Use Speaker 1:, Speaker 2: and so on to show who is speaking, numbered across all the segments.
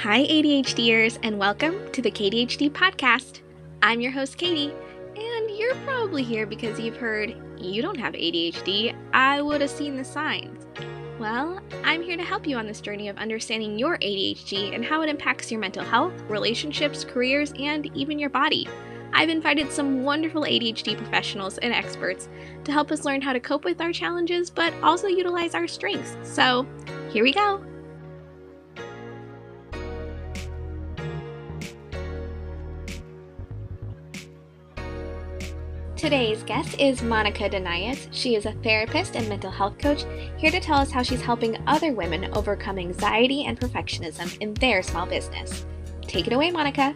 Speaker 1: Hi, ADHDers, and welcome to the KDHD podcast. I'm your host, Katie, and you're probably here because you've heard you don't have ADHD. I would have seen the signs. Well, I'm here to help you on this journey of understanding your ADHD and how it impacts your mental health, relationships, careers, and even your body. I've invited some wonderful ADHD professionals and experts to help us learn how to cope with our challenges, but also utilize our strengths. So, here we go. Today's guest is Monica Denias. She is a therapist and mental health coach here to tell us how she's helping other women overcome anxiety and perfectionism in their small business. Take it away, Monica.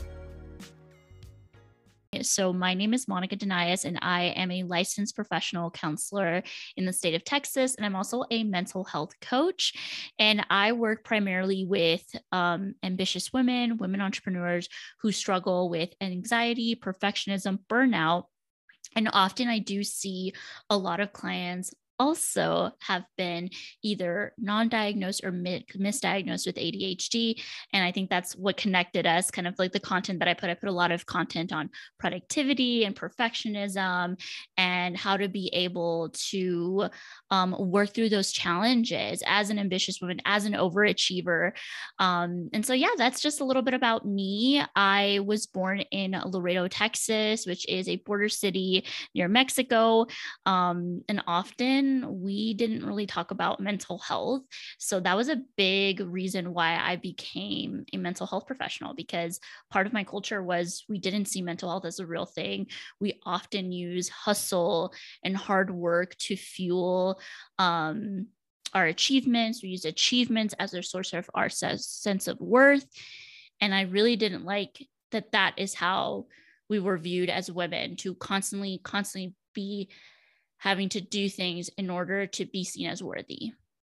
Speaker 2: So my name is Monica Denias, and I am a licensed professional counselor in the state of Texas, and I'm also a mental health coach. And I work primarily with ambitious women entrepreneurs who struggle with anxiety, perfectionism, burnout. And often I do see a lot of clients also have been either non-diagnosed or misdiagnosed with ADHD. And I think that's what connected us, kind of like the content that I put a lot of content on productivity and perfectionism and how to be able to work through those challenges as an ambitious woman, as an overachiever. And so, yeah, that's just a little bit about me. I was born in Laredo, Texas, which is a border city near Mexico. And often we didn't really talk about mental health. So that was a big reason why I became a mental health professional, because part of my culture was we didn't see mental health as a real thing. We often use hustle and hard work to fuel our achievements. We use achievements as a source of our sense of worth. And I really didn't like that is how we were viewed as women, to constantly be having to do things in order to be seen as worthy.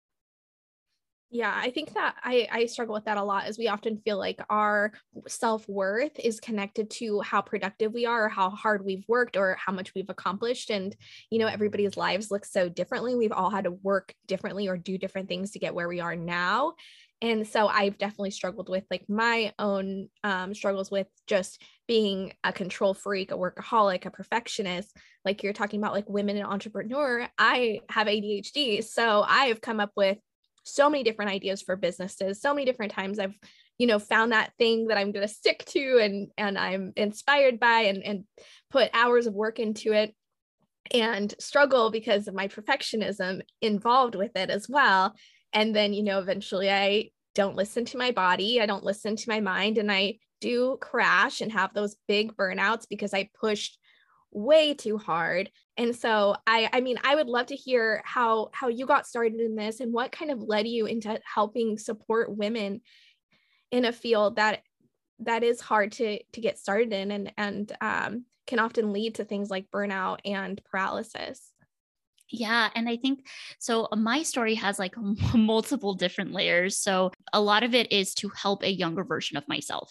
Speaker 3: Yeah, I think that I struggle with that a lot, as we often feel like our self-worth is connected to how productive we are or how hard we've worked or how much we've accomplished. And, everybody's lives look so differently. We've all had to work differently or do different things to get where we are now. And so I've definitely struggled with like my own struggles with just being a control freak, a workaholic, a perfectionist. Like you're talking about like women and entrepreneur, I have ADHD. So I have come up with so many different ideas for businesses. So many different times I've, found that thing that I'm going to stick to and I'm inspired by and put hours of work into it, and struggle because of my perfectionism involved with it as well. And then, eventually I don't listen to my body. I don't listen to my mind, and I do crash and have those big burnouts because I pushed way too hard. And so I mean, I would love to hear how you got started in this and what kind of led you into helping support women in a field that is hard to get started in and can often lead to things like burnout and paralysis.
Speaker 2: Yeah. And I think so. My story has like multiple different layers. So a lot of it is to help a younger version of myself.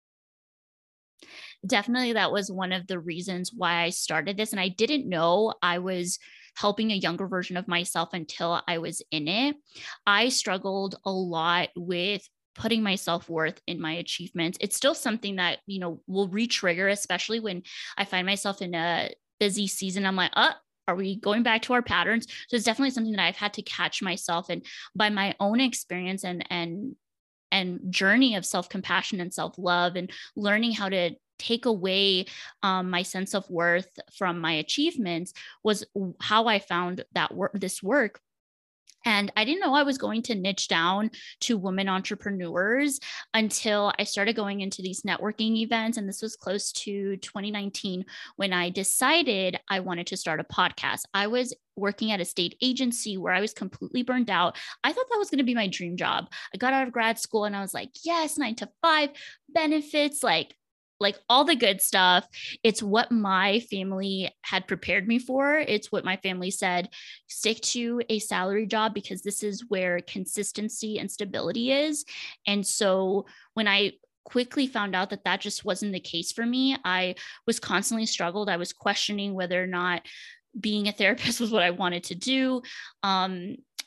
Speaker 2: Definitely, that was one of the reasons why I started this. And I didn't know I was helping a younger version of myself until I was in it. I struggled a lot with putting my self-worth in my achievements. It's still something that, will re-trigger, especially when I find myself in a busy season. I'm like, are we going back to our patterns? So it's definitely something that I've had to catch myself, and by my own experience and journey of self-compassion and self-love and learning how to take away my sense of worth from my achievements was how I found that this work. And I didn't know I was going to niche down to women entrepreneurs until I started going into these networking events. And this was close to 2019 when I decided I wanted to start a podcast. I was working at a state agency where I was completely burned out. I thought that was going to be my dream job. I got out of grad school and I was like, yes, 9 to 5 benefits, like all the good stuff. It's what my family had prepared me for. It's what my family said, stick to a salary job because this is where consistency and stability is. And so when I quickly found out that just wasn't the case for me, I was constantly struggled. I was questioning whether or not being a therapist was what I wanted to do.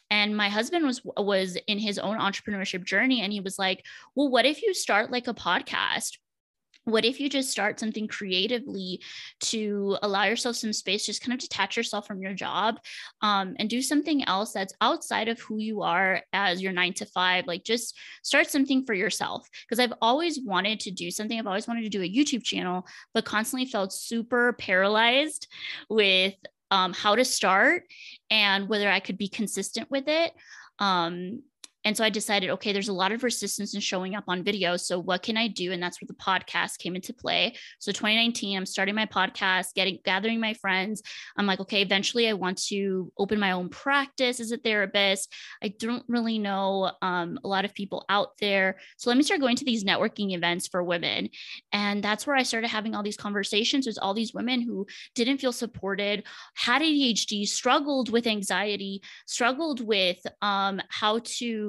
Speaker 2: And my husband was in his own entrepreneurship journey, and he was like, well, what if you start like a podcast? What if you just start something creatively to allow yourself some space, just kind of detach yourself from your job, and do something else that's outside of who you are as your 9 to 5, like just start something for yourself. Because I've always wanted to do something. I've always wanted to do a YouTube channel, but constantly felt super paralyzed with how to start and whether I could be consistent with it. And so I decided, okay, there's a lot of resistance in showing up on video. So what can I do? And that's where the podcast came into play. So 2019, I'm starting my podcast, gathering my friends. I'm like, okay, eventually I want to open my own practice as a therapist. I don't really know a lot of people out there. So let me start going to these networking events for women. And that's where I started having all these conversations with all these women who didn't feel supported, had ADHD, struggled with anxiety, struggled with how to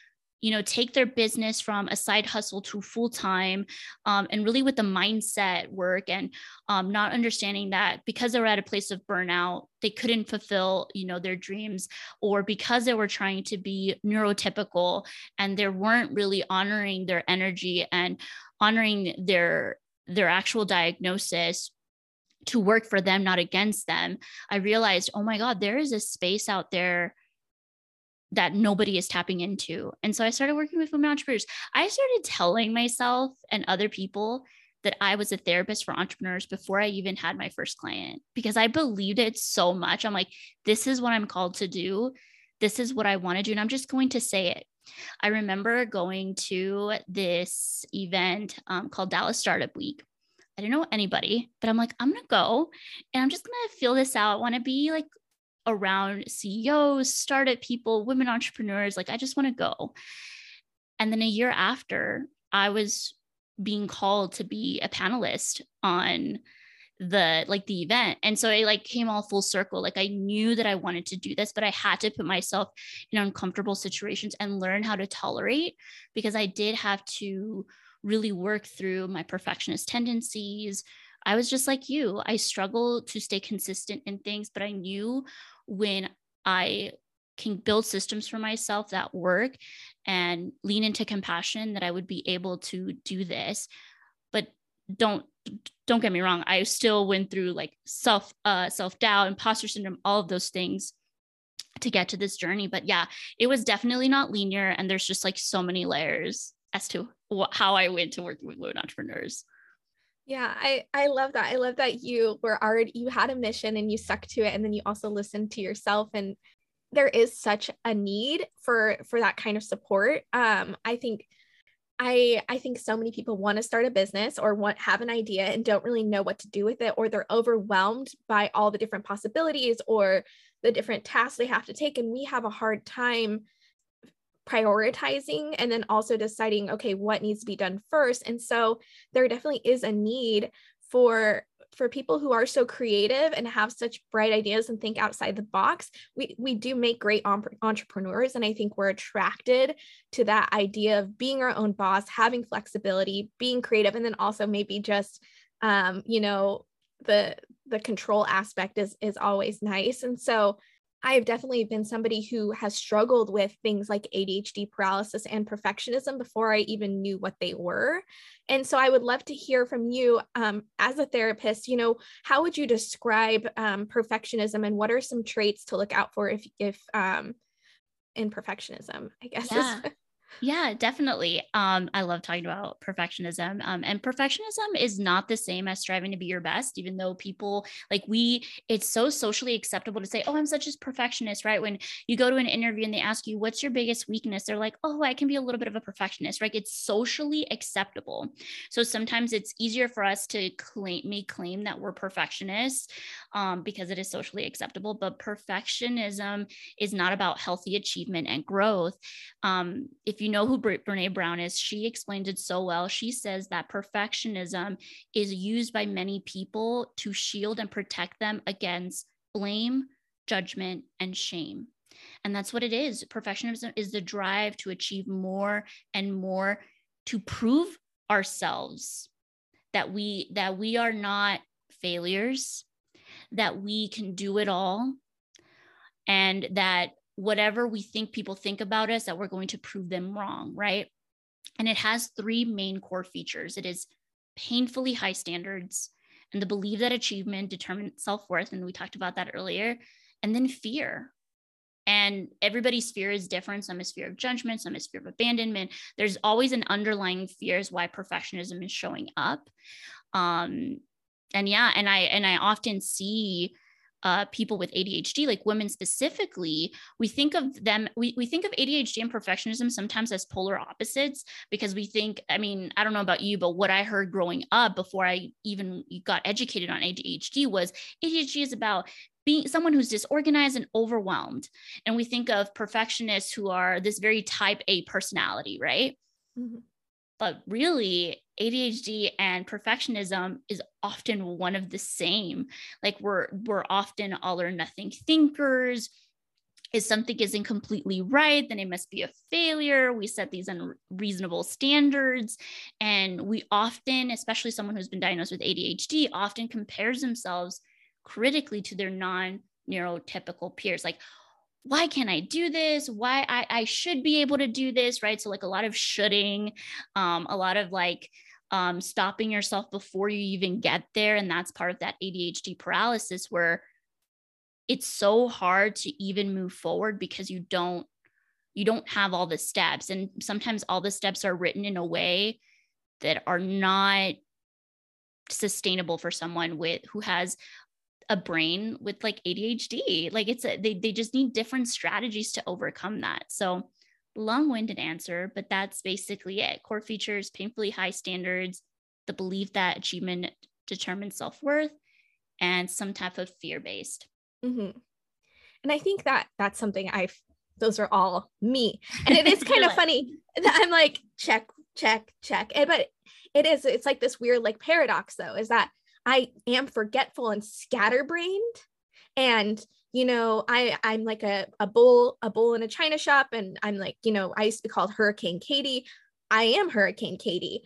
Speaker 2: take their business from a side hustle to full-time, and really with the mindset work and not understanding that because they were at a place of burnout, they couldn't fulfill, their dreams, or because they were trying to be neurotypical and they weren't really honoring their energy and honoring their actual diagnosis to work for them, not against them. I realized, oh my God, there is a space out there that nobody is tapping into. And so I started working with women entrepreneurs. I started telling myself and other people that I was a therapist for entrepreneurs before I even had my first client, because I believed it so much. I'm like, this is what I'm called to do. This is what I want to do. And I'm just going to say it. I remember going to this event called Dallas Startup Week. I didn't know anybody, but I'm like, I'm going to go and I'm just going to feel this out. I want to be like around CEOs, startup people, women entrepreneurs. Like, I just want to go. And then a year after, I was being called to be a panelist on the event. And so it came all full circle. Like, I knew that I wanted to do this, but I had to put myself in uncomfortable situations and learn how to tolerate, because I did have to really work through my perfectionist tendencies. I was just like you. I struggled to stay consistent in things, but I knew when I can build systems for myself that work and lean into compassion, that I would be able to do this. But don't get me wrong. I still went through self-doubt, imposter syndrome, all of those things to get to this journey. But yeah, it was definitely not linear. And there's just so many layers as to how I went to working with women entrepreneurs.
Speaker 3: Yeah, I love that. I love that you had a mission and you stuck to it, and then you also listened to yourself. And there is such a need for that kind of support. I think so many people want to start a business or have an idea and don't really know what to do with it, or they're overwhelmed by all the different possibilities or the different tasks they have to take. And we have a hard time prioritizing and then also deciding, okay, what needs to be done first. And so there definitely is a need for people who are so creative and have such bright ideas and think outside the box. We do make great entrepreneurs. And I think we're attracted to that idea of being our own boss, having flexibility, being creative, and then also maybe just, the control aspect is always nice. And so I have definitely been somebody who has struggled with things like ADHD, paralysis, and perfectionism before I even knew what they were. And so I would love to hear from you as a therapist, how would you describe perfectionism, and what are some traits to look out for if in perfectionism, I guess.
Speaker 2: Yeah. Yeah, definitely. I love talking about perfectionism. And perfectionism is not the same as striving to be your best, even though people it's so socially acceptable to say, oh, I'm such a perfectionist, right? When you go to an interview and they ask you, what's your biggest weakness? They're like, oh, I can be a little bit of a perfectionist, right? It's socially acceptable. So sometimes it's easier for us to claim that we're perfectionists because it is socially acceptable. But perfectionism is not about healthy achievement and growth. If you know who Brene Brown is, she explains it so well. She says that perfectionism is used by many people to shield and protect them against blame, judgment, and shame. And that's what it is. Perfectionism is the drive to achieve more and more, to prove ourselves that we are not failures, that we can do it all, and that whatever we think people think about us, that we're going to prove them wrong, right? And it has three main core features. It is painfully high standards, and the belief that achievement determines self-worth, and we talked about that earlier, and then fear. And everybody's fear is different. Some is fear of judgment, some is fear of abandonment. There's always an underlying fear is why perfectionism is showing up. And I often see people with ADHD, like women specifically, we think of them, we think of ADHD and perfectionism sometimes as polar opposites, because we think, I mean, I don't know about you, but what I heard growing up before I even got educated on ADHD was ADHD is about being someone who's disorganized and overwhelmed. And we think of perfectionists who are this very type A personality, right? Mm-hmm. But really, ADHD and perfectionism is often one of the same. Like we're often all or nothing thinkers. If something isn't completely right, then it must be a failure. We set these unreasonable standards. And we often, especially someone who's been diagnosed with ADHD, often compares themselves critically to their non-neurotypical peers. Like, why can't I do this? Why I should be able to do this, right? So like a lot of shoulding, a lot of like stopping yourself before you even get there. And that's part of that ADHD paralysis, where it's so hard to even move forward because you don't have all the steps. And sometimes all the steps are written in a way that are not sustainable for someone who has a brain with like ADHD. Like they just need different strategies to overcome that. So long-winded answer, but that's basically it. Core features, painfully high standards, the belief that achievement determines self-worth, and some type of fear-based.
Speaker 3: Mm-hmm. And I think that that's something those are all me. And it is kind of funny that I'm like, check. But it's like this weird like paradox though, is that I am forgetful and scatterbrained. And, you know, I'm like a bull in a china shop. And I'm like, you know, I used to be called Hurricane Katie. I am Hurricane Katie.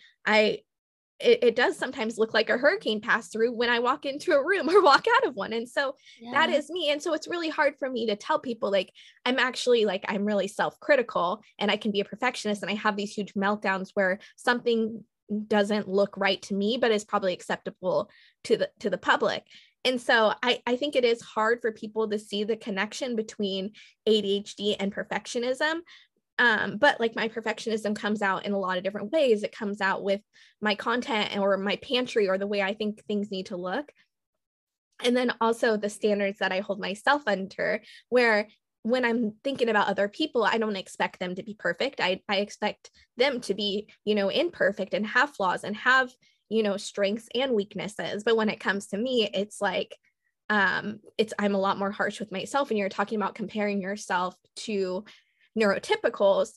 Speaker 3: It does sometimes look like a hurricane passed through when I walk into a room or walk out of one. And so that is me. And so it's really hard for me to tell people, like, I'm actually like, I'm really self-critical and I can be a perfectionist. And I have these huge meltdowns where something doesn't look right to me, but is probably acceptable to the public. And so I think it is hard for people to see the connection between ADHD and perfectionism. But like my perfectionism comes out in a lot of different ways. It comes out with my content or my pantry or the way I think things need to look. And then also the standards that I hold myself under, where when I'm thinking about other people, I don't expect them to be perfect. I expect them to be, you know, imperfect and have flaws and have, you know, strengths and weaknesses. But when it comes to me, it's like, I'm a lot more harsh with myself. And you're talking about comparing yourself to neurotypicals.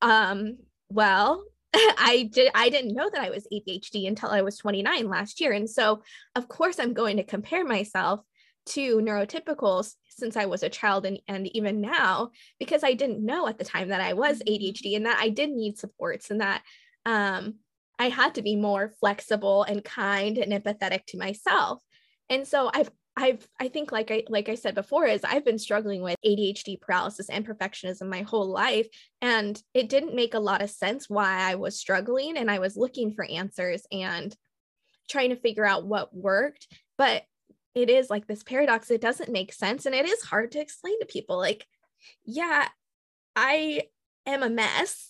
Speaker 3: Well, I didn't know that I was ADHD until I was 29 last year. And so of course I'm going to compare myself to neurotypicals since I was a child and even now, because I didn't know at the time that I was ADHD and that I did need supports and that I had to be more flexible and kind and empathetic to myself. And so I think like I said before, is I've been struggling with ADHD paralysis and perfectionism my whole life. And it didn't make a lot of sense why I was struggling, and I was looking for answers and trying to figure out what worked. But it is like this paradox. It doesn't make sense. And it is hard to explain to people, like, yeah, I am a mess.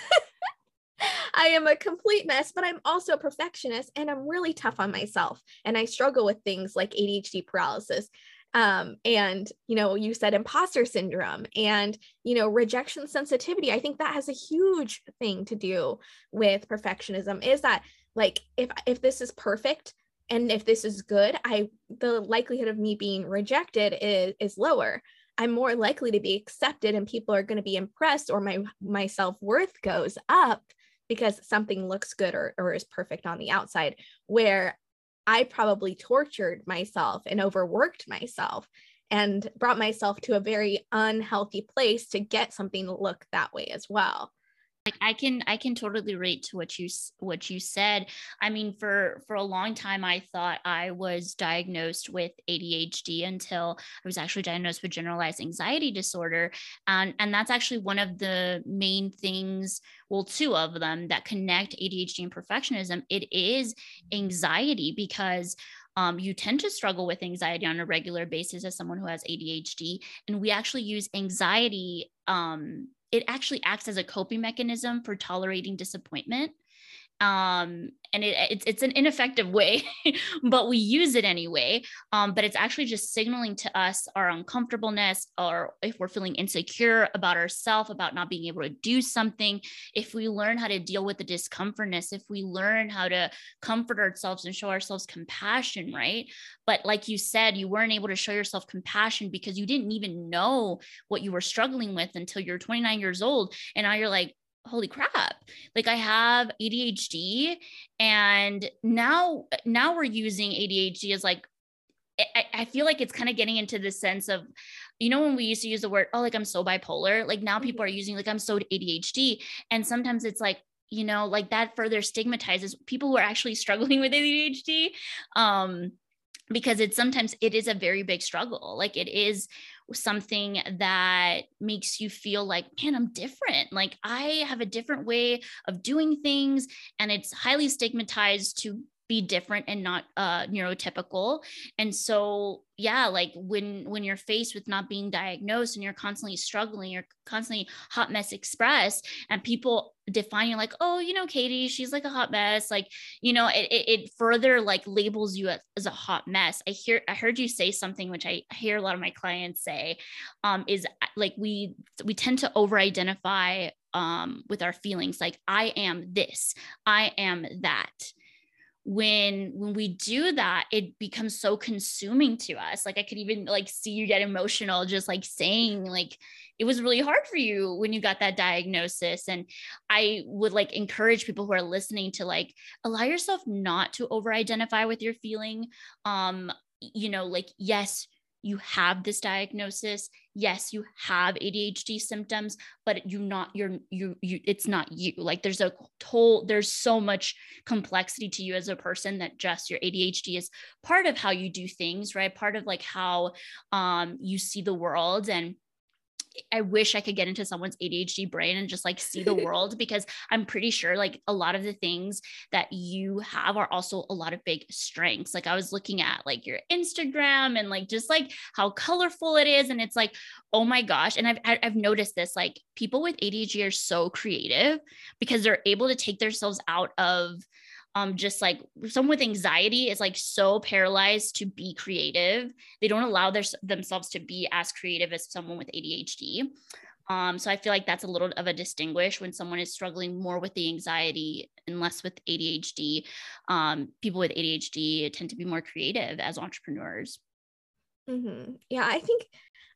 Speaker 3: I am a complete mess, but I'm also a perfectionist and I'm really tough on myself. And I struggle with things like ADHD paralysis. And, you know, you said imposter syndrome and, you know, rejection sensitivity. I think that has a huge thing to do with perfectionism, is that like, if this is perfect and if this is good, the likelihood of me being rejected is lower. I'm more likely to be accepted and people are going to be impressed, or my self-worth goes up because something looks good or is perfect on the outside, where I probably tortured myself and overworked myself and brought myself to a very unhealthy place to get something to look that way as well.
Speaker 2: I can totally relate to what you said. I mean, for a long time, I thought I was diagnosed with ADHD until I was actually diagnosed with generalized anxiety disorder, and that's actually one of the main things. Well, two of them that connect ADHD and perfectionism. It is anxiety because you tend to struggle with anxiety on a regular basis as someone who has ADHD, and we actually use anxiety. It actually acts as a coping mechanism for tolerating disappointment. And it's an ineffective way, but we use it anyway. But it's actually just signaling to us our uncomfortableness, or if we're feeling insecure about ourselves, about not being able to do something. If we learn how to deal with the discomfortness, if we learn how to comfort ourselves and show ourselves compassion, right? But like you said, you weren't able to show yourself compassion because you didn't even know what you were struggling with until you're 29 years old. And now you're like, holy crap, like I have ADHD. And now we're using ADHD as like, I feel like it's kind of getting into the sense of, when we used to use the word, oh, like I'm so bipolar, like now people are using like I'm so ADHD. And sometimes it's like, like that further stigmatizes people who are actually struggling with ADHD. Because sometimes it is a very big struggle. Like it is something that makes you feel like, man, I'm different. Like I have a different way of doing things, and it's highly stigmatized to be different and not neurotypical. And so, yeah, like when you're faced with not being diagnosed and you're constantly struggling, you're constantly hot mess express, and people define you like, oh, Katie, she's like a hot mess. Like, it further like labels you as a hot mess. I heard you say something, which I hear a lot of my clients say, is like, we tend to over-identify with our feelings. Like I am this, I am that. When we do that, it becomes so consuming to us. Like I could even like see you get emotional just like saying like it was really hard for you when you got that diagnosis. And I would like encourage people who are listening to like allow yourself not to over identify with your feeling. Like, yes, you have this diagnosis. Yes, you have ADHD symptoms, but it's not you. Like there's so much complexity to you as a person that just your ADHD is part of how you do things, right? Part of like how you see the world. And I wish I could get into someone's ADHD brain and just like see the world, because I'm pretty sure like a lot of the things that you have are also a lot of big strengths. Like I was looking at like your Instagram and like just like how colorful it is. And it's like, oh my gosh. And I've noticed this, like people with ADHD are so creative because they're able to take themselves out of just like someone with anxiety is like so paralyzed to be creative. They don't allow themselves to be as creative as someone with ADHD. So I feel like that's a little of a distinguish when someone is struggling more with the anxiety and less with ADHD. People with ADHD tend to be more creative as entrepreneurs.
Speaker 3: Mm-hmm. Yeah, I think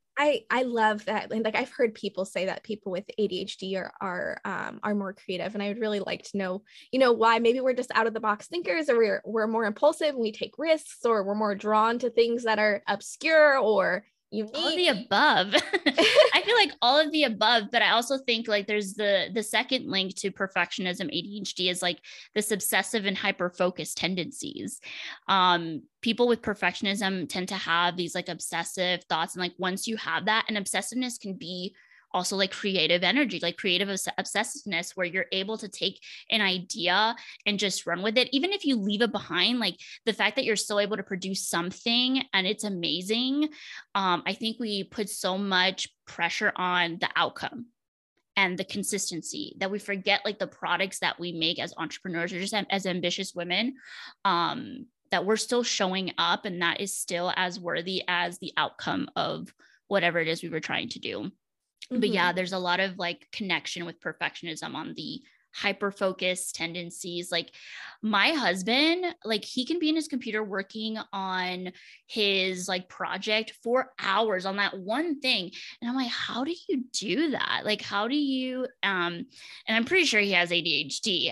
Speaker 3: I love that. And like I've heard people say that people with ADHD are more creative. And I would really like to know, why. Maybe we're just out of the box thinkers, or we're more impulsive and we take risks, or we're more drawn to things that are obscure or unique.
Speaker 2: All of the above. I feel like all of the above, but I also think like there's the second link to perfectionism ADHD is like this obsessive and hyper focused tendencies. People with perfectionism tend to have these like obsessive thoughts, and like once you have that, and obsessiveness can be also like creative energy, like creative obsessiveness, where you're able to take an idea and just run with it. Even if you leave it behind, like the fact that you're still able to produce something and it's amazing. I think we put so much pressure on the outcome and the consistency that we forget like the products that we make as entrepreneurs or just as ambitious women, that we're still showing up, and that is still as worthy as the outcome of whatever it is we were trying to do. Mm-hmm. But yeah, there's a lot of like connection with perfectionism on the hyper-focused tendencies. Like my husband, like he can be in his computer working on his like project for hours on that one thing. And I'm like, how do you do that? Like, how do you, and I'm pretty sure he has ADHD.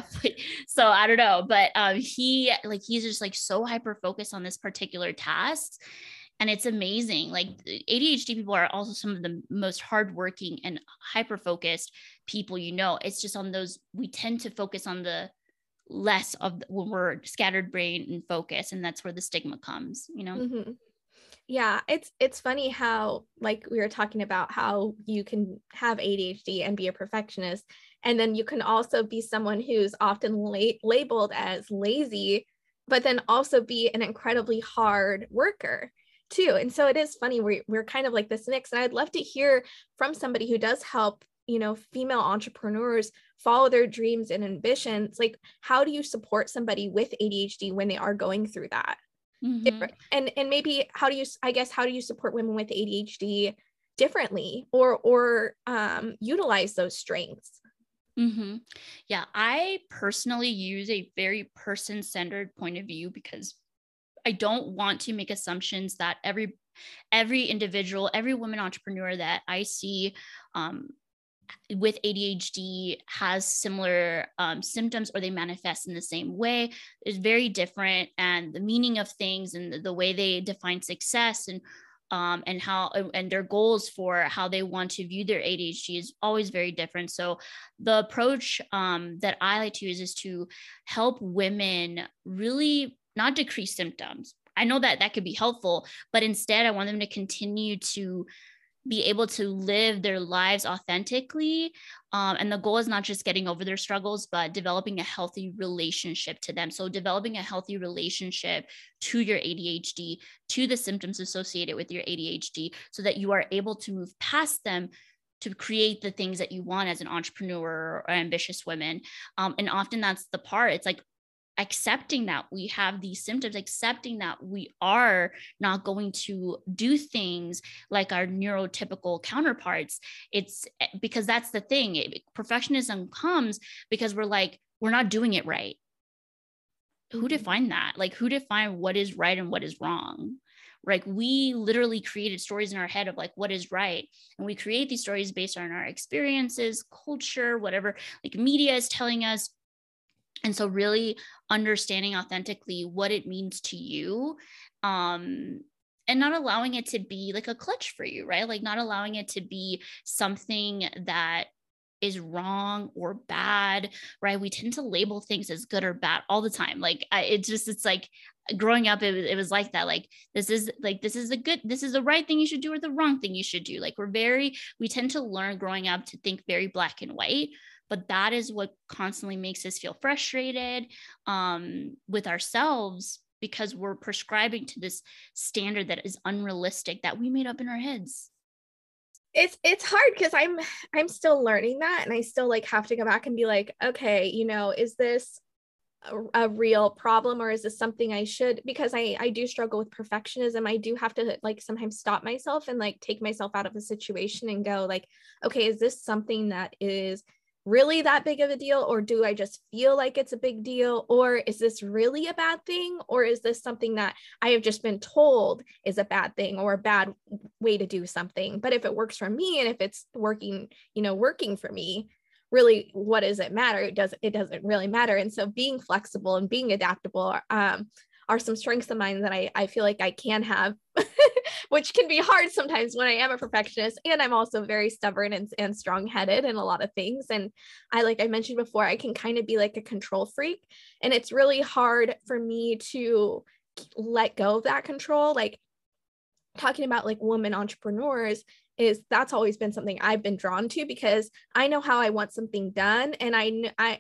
Speaker 2: So I don't know, but he's just like so hyper-focused on this particular task. And it's amazing. Like ADHD people are also some of the most hardworking and hyper-focused people, it's just on those, we tend to focus on the less of when we're scattered brain and focus. And that's where the stigma comes,
Speaker 3: Mm-hmm. Yeah, it's funny how, like, we were talking about how you can have ADHD and be a perfectionist, and then you can also be someone who's often labeled as lazy, but then also be an incredibly hard worker too. And so it is funny, we're kind of like this mix. And I'd love to hear from somebody who does help, female entrepreneurs follow their dreams and ambitions. Like, how do you support somebody with ADHD when they are going through that? Different, and maybe how do you support women with ADHD differently, or utilize those strengths?
Speaker 2: Yeah, I personally use a very person-centered point of view because I don't want to make assumptions that every individual, every woman entrepreneur that I see with ADHD has similar symptoms, or they manifest in the same way. It's very different, and the meaning of things and the way they define success and how and their goals for how they want to view their ADHD is always very different. So the approach that I like to use is to help women really not decrease symptoms. I know that could be helpful, but instead I want them to continue to be able to live their lives authentically. And the goal is not just getting over their struggles, but developing a healthy relationship to them. So developing a healthy relationship to your ADHD, to the symptoms associated with your ADHD, so that you are able to move past them to create the things that you want as an entrepreneur or ambitious woman. And often that's the part. It's like accepting that we have these symptoms, accepting that we are not going to do things like our neurotypical counterparts. It's because that's the thing. Perfectionism comes because we're not doing it right. Who defined that? Like, who defined what is right and what is wrong? Like, we literally created stories in our head of like what is right, and we create these stories based on our experiences, culture, whatever like media is telling us. And so really understanding authentically what it means to you, and not allowing it to be like a clutch for you, right? Like not allowing it to be something that is wrong or bad, right? We tend to label things as good or bad all the time. Like it's like growing up, it was like that. Like, this is the right thing you should do or the wrong thing you should do. Like we tend to learn growing up to think very black and white. But that is what constantly makes us feel frustrated with ourselves, because we're prescribing to this standard that is unrealistic that we made up in our heads.
Speaker 3: It's hard because I'm still learning that, and I still like have to go back and be like, okay, is this a real problem, or is this something I should, because I do struggle with perfectionism. I do have to like sometimes stop myself and like take myself out of a situation and go like, okay, is this something that is really that big of a deal, or do I just feel like it's a big deal, or is this really a bad thing, or is this something that I have just been told is a bad thing or a bad way to do something? But if it works for me, and if it's working for me, really, what does it matter? It doesn't really matter. And so being flexible and being adaptable are some strengths of mine that I feel like I can have, which can be hard sometimes when I am a perfectionist, and I'm also very stubborn and strong-headed in a lot of things. And like I mentioned before, I can kind of be like a control freak, and it's really hard for me to let go of that control. Like, talking about like women entrepreneurs, that's always been something I've been drawn to, because I know how I want something done, and I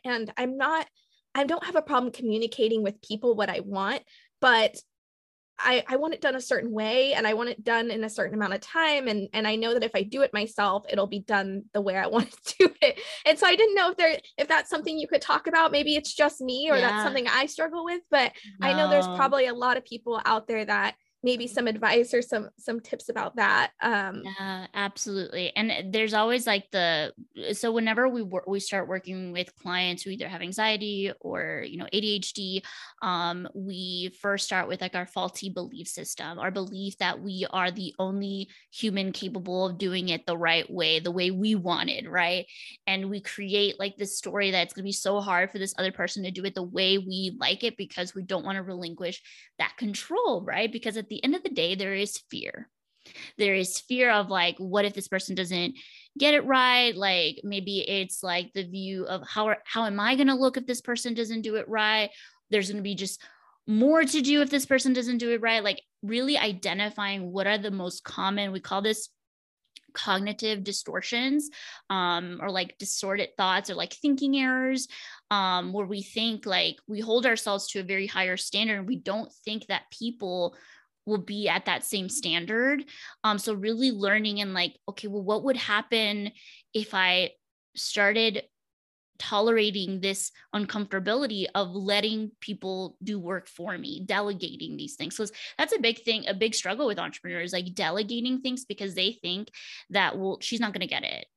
Speaker 3: don't have a problem communicating with people what I want, but I want it done a certain way, and I want it done in a certain amount of time. And I know that if I do it myself, it'll be done the way I want to do it. And so I didn't know if that's something you could talk about. Maybe it's just me, or that's something I struggle with, but no. I know there's probably a lot of people out there that maybe some advice or some tips about that.
Speaker 2: Yeah, absolutely. And there's always like so whenever we start working with clients who either have anxiety or, ADHD, we first start with like our faulty belief system, our belief that we are the only human capable of doing it the right way, the way we wanted, right? And we create like this story that it's going to be so hard for this other person to do it the way we like it, because we don't want to relinquish that control, right? Because at the end of the day, there is fear. There is fear of like, what if this person doesn't get it right? Like maybe it's like the view of how am I going to look if this person doesn't do it right? There's going to be just more to do if this person doesn't do it right. Like really identifying what are the most common, we call this cognitive distortions, or like distorted thoughts or like thinking errors, where we think like we hold ourselves to a very higher standard and we don't think that people will be at that same standard. So really learning and like, okay, well, what would happen if I started tolerating this uncomfortability of letting people do work for me, delegating these things. So that's a big thing, a big struggle with entrepreneurs, like delegating things because they think that, well, she's not going to get it.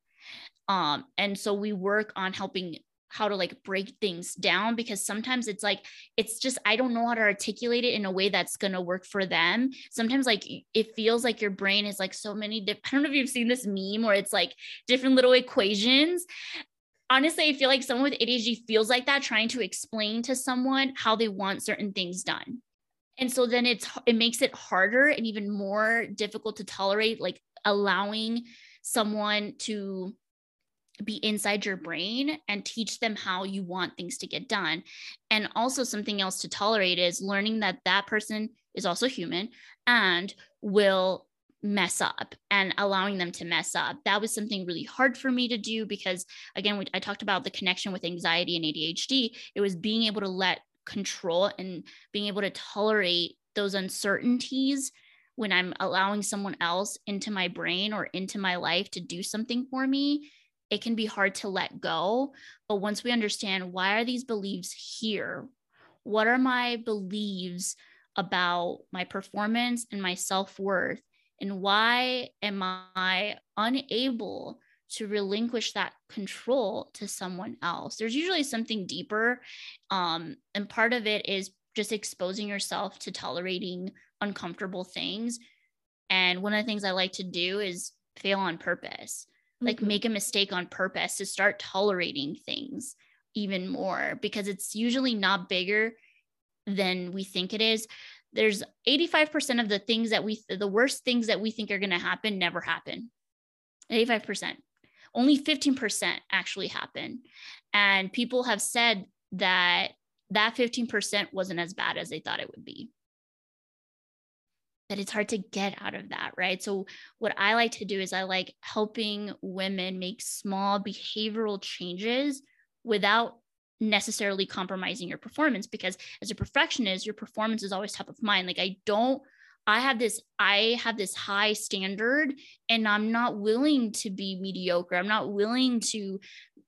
Speaker 2: And so we work on helping how to like break things down, because sometimes it's like, it's just, I don't know how to articulate it in a way that's going to work for them. Sometimes like it feels like your brain is like so many I don't know if you've seen this meme where it's like different little equations. Honestly, I feel like someone with ADHD feels like that, trying to explain to someone how they want certain things done. And so then it makes it harder and even more difficult to tolerate, like allowing someone to be inside your brain and teach them how you want things to get done. And also something else to tolerate is learning that that person is also human and will mess up, and allowing them to mess up. That was something really hard for me to do because, again, I talked about the connection with anxiety and ADHD. It was being able to let control and being able to tolerate those uncertainties when I'm allowing someone else into my brain or into my life to do something for me. It can be hard to let go. But once we understand, why are these beliefs here? What are my beliefs about my performance and my self-worth? And why am I unable to relinquish that control to someone else? There's usually something deeper. And part of it is just exposing yourself to tolerating uncomfortable things. And one of the things I like to do is fail on purpose. Like make a mistake on purpose to start tolerating things even more, because it's usually not bigger than we think it is. There's 85% of the things that the worst things that we think are going to happen never happen. 85%. Only 15% actually happen. And people have said that 15% wasn't as bad as they thought it would be. That it's hard to get out of that, right? So what I like to do is I like helping women make small behavioral changes without necessarily compromising your performance, because as a perfectionist, your performance is always top of mind. Like I have this high standard and I'm not willing to be mediocre. I'm not willing to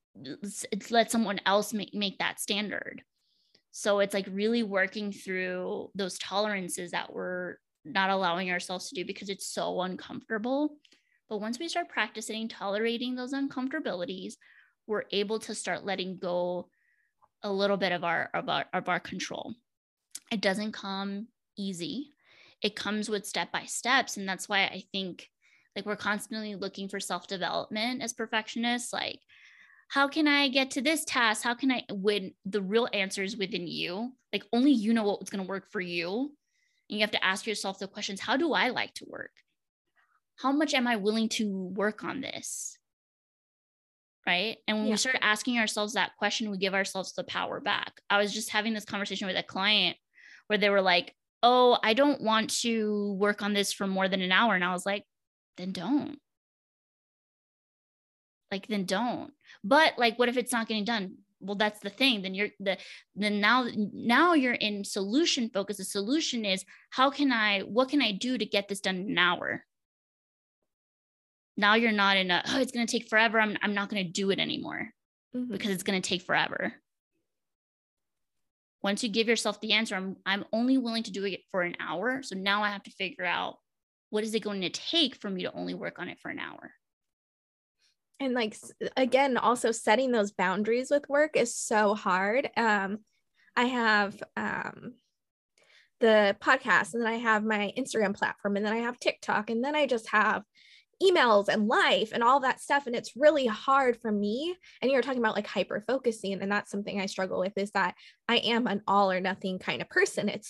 Speaker 2: let someone else make that standard. So it's like really working through those tolerances that we're not allowing ourselves to do because it's so uncomfortable. But once we start practicing tolerating those uncomfortabilities, we're able to start letting go a little bit of our control. It doesn't come easy. It comes with step by steps. And that's why I think like we're constantly looking for self-development as perfectionists. Like, how can I get to this task? How can I, when the real answer is within you? Like only you know what's going to work for you. And you have to ask yourself the questions, how do I like to work? How much am I willing to work on this? Right. And when we start asking ourselves that question, we give ourselves the power back. I was just having this conversation with a client where they were like, oh, I don't want to work on this for more than an hour. And I was like, then don't. Then don't. But like, what if it's not getting done? Well, that's the thing. Then now you're in solution focus. The solution is what can I do to get this done in an hour? Now you're not in it's going to take forever. I'm not going to do it anymore because it's going to take forever. Once you give yourself the answer, I'm only willing to do it for an hour. So now I have to figure out, what is it going to take for me to only work on it for an hour?
Speaker 3: And like, again, also setting those boundaries with work is so hard. I have the podcast, and then I have my Instagram platform, and then I have TikTok, and then I just have emails and life and all that stuff. And it's really hard for me. And you're talking about like hyper focusing. And that's something I struggle with, is that I am an all or nothing kind of person.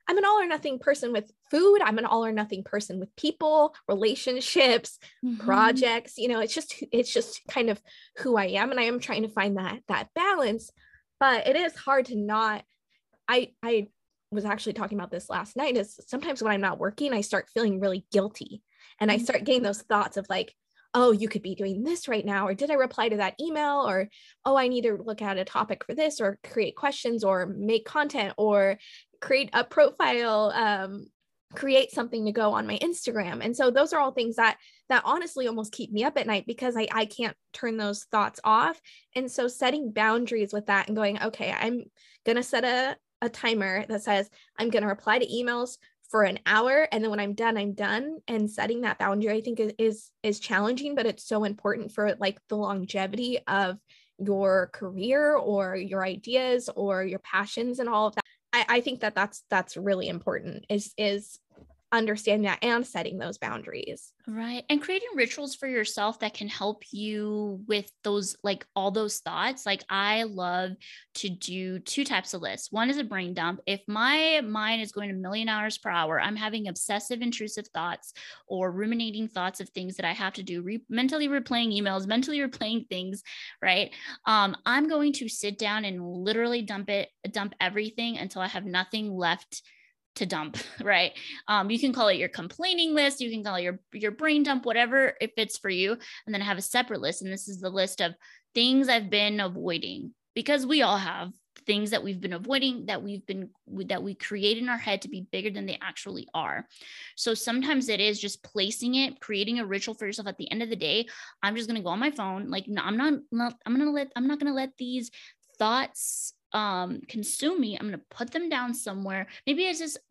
Speaker 3: I'm an all or nothing person with food. I'm an all or nothing person with people, relationships, projects. It's just kind of who I am. And I am trying to find that balance, but it is hard to not, I was actually talking about this last night, is sometimes when I'm not working, I start feeling really guilty, and I start getting those thoughts of like, oh, you could be doing this right now, or did I reply to that email, or oh, I need to look at a topic for this, or create questions, or make content, or create a profile, create something to go on my Instagram. And so those are all things that honestly almost keep me up at night, because I can't turn those thoughts off. And so setting boundaries with that and going, okay, I'm gonna set a timer that says I'm gonna reply to emails for an hour, and then when I'm done. And setting that boundary, I think is challenging, but it's so important for like the longevity of your career or your ideas or your passions and all of that. I think that's really important, is understanding that and setting those boundaries.
Speaker 2: Right. And creating rituals for yourself that can help you with those, like all those thoughts. Like I love to do 2 types of lists. One is a brain dump. If my mind is going a million hours per hour, I'm having obsessive, intrusive thoughts or ruminating thoughts of things that I have to do, mentally replaying emails, mentally replaying things, right? I'm going to sit down and literally dump everything until I have nothing left to dump, right? You can call it your complaining list. You can call it your brain dump, whatever it fits for you. And then I have a separate list. And this is the list of things I've been avoiding, because we all have things that we've been avoiding, that we create in our head to be bigger than they actually are. So sometimes it is just placing it, creating a ritual for yourself. At the end of the day, I'm just going to go on my phone. Like, no, I'm not going to let these thoughts consume me. I'm going to put them down somewhere. Maybe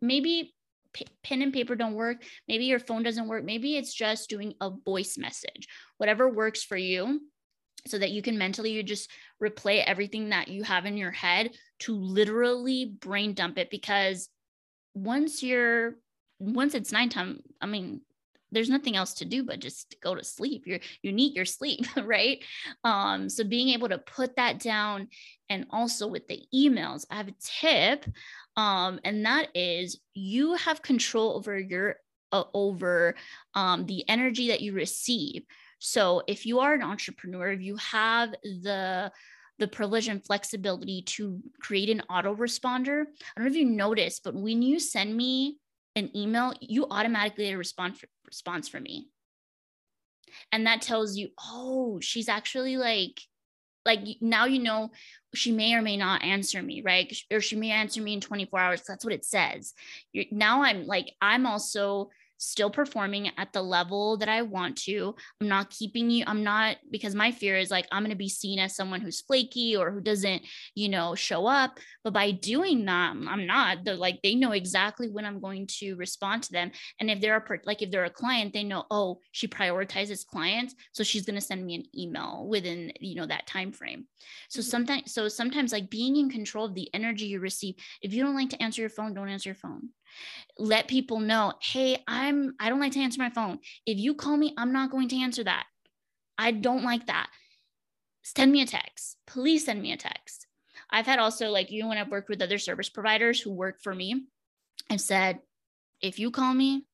Speaker 2: pen and paper don't work. Maybe your phone doesn't work. Maybe it's just doing a voice message, whatever works for you, so that you can mentally just replay everything that you have in your head to literally brain dump it. Because once it's nighttime, I mean, there's nothing else to do but just go to sleep. You need your sleep, right? So being able to put that down. And also with the emails, I have a tip, and that is you have control over the energy that you receive. So if you are an entrepreneur, if you have the privilege and flexibility to create an autoresponder, I don't know if you noticed, but when you send me an email, you automatically get a response from me. And that tells you, oh, she's actually like now, she may or may not answer me, right? Or she may answer me in 24 hours. That's what it says. Now I'm also still performing at the level that I want to. I'm not because my fear is like, I'm going to be seen as someone who's flaky or who doesn't, show up. But by doing that, I'm not. They know exactly when I'm going to respond to them. And if they're a client, they know, oh, she prioritizes clients, so she's going to send me an email within, that time frame. So sometimes like being in control of the energy you receive. If you don't like to answer your phone, don't answer your phone. Let people know, hey, I don't like to answer my phone. If you call me, I'm not going to answer that. I don't like that. Send me a text. Please send me a text. I've had also, when I've worked with other service providers who work for me, I've said, if you call me,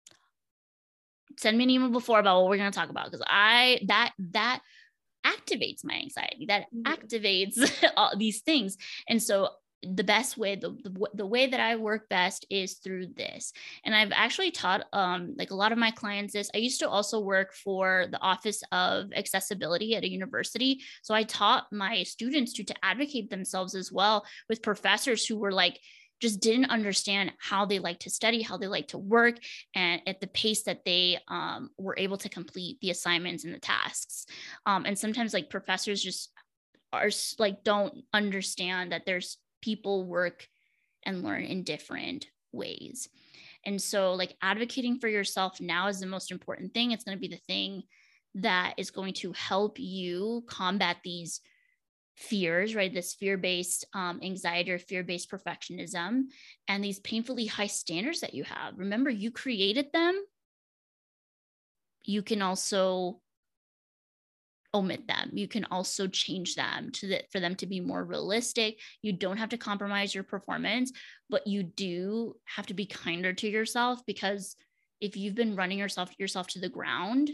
Speaker 2: send me an email before about what we're going to talk about. Because that activates my anxiety. That activates all these things. And so the best way, the way that I work best is through this. And I've actually taught a lot of my clients this. I used to also work for the Office of Accessibility at a university. So I taught my students to advocate themselves as well, with professors who were just didn't understand how they like to study, how they like to work, and at the pace that they were able to complete the assignments and the tasks. And sometimes professors just are don't understand that there's people work and learn in different ways. And so advocating for yourself now is the most important thing. It's going to be the thing that is going to help you combat these fears, right? This fear-based anxiety or fear-based perfectionism and these painfully high standards that you have. Remember, you created them. You can also omit them. You can also change them for them to be more realistic. You don't have to compromise your performance, but you do have to be kinder to yourself, because if you've been running yourself to the ground,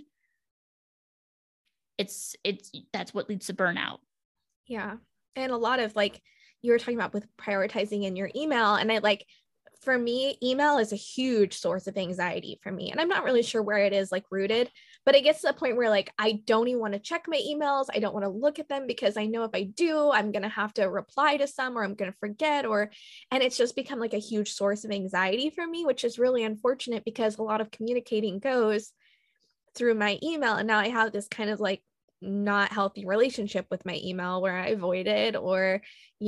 Speaker 2: that's what leads to burnout.
Speaker 3: Yeah. And a lot of like you were talking about with prioritizing in your email, and for me, email is a huge source of anxiety for me. And I'm not really sure where it is like rooted, but it gets to the point where like, I don't even want to check my emails. I don't want to look at them because I know if I do, I'm going to have to reply to some, or I'm going to forget, and it's just become like a huge source of anxiety for me, which is really unfortunate because a lot of communicating goes through my email. And now I have this kind of like not healthy relationship with my email where I avoid it, or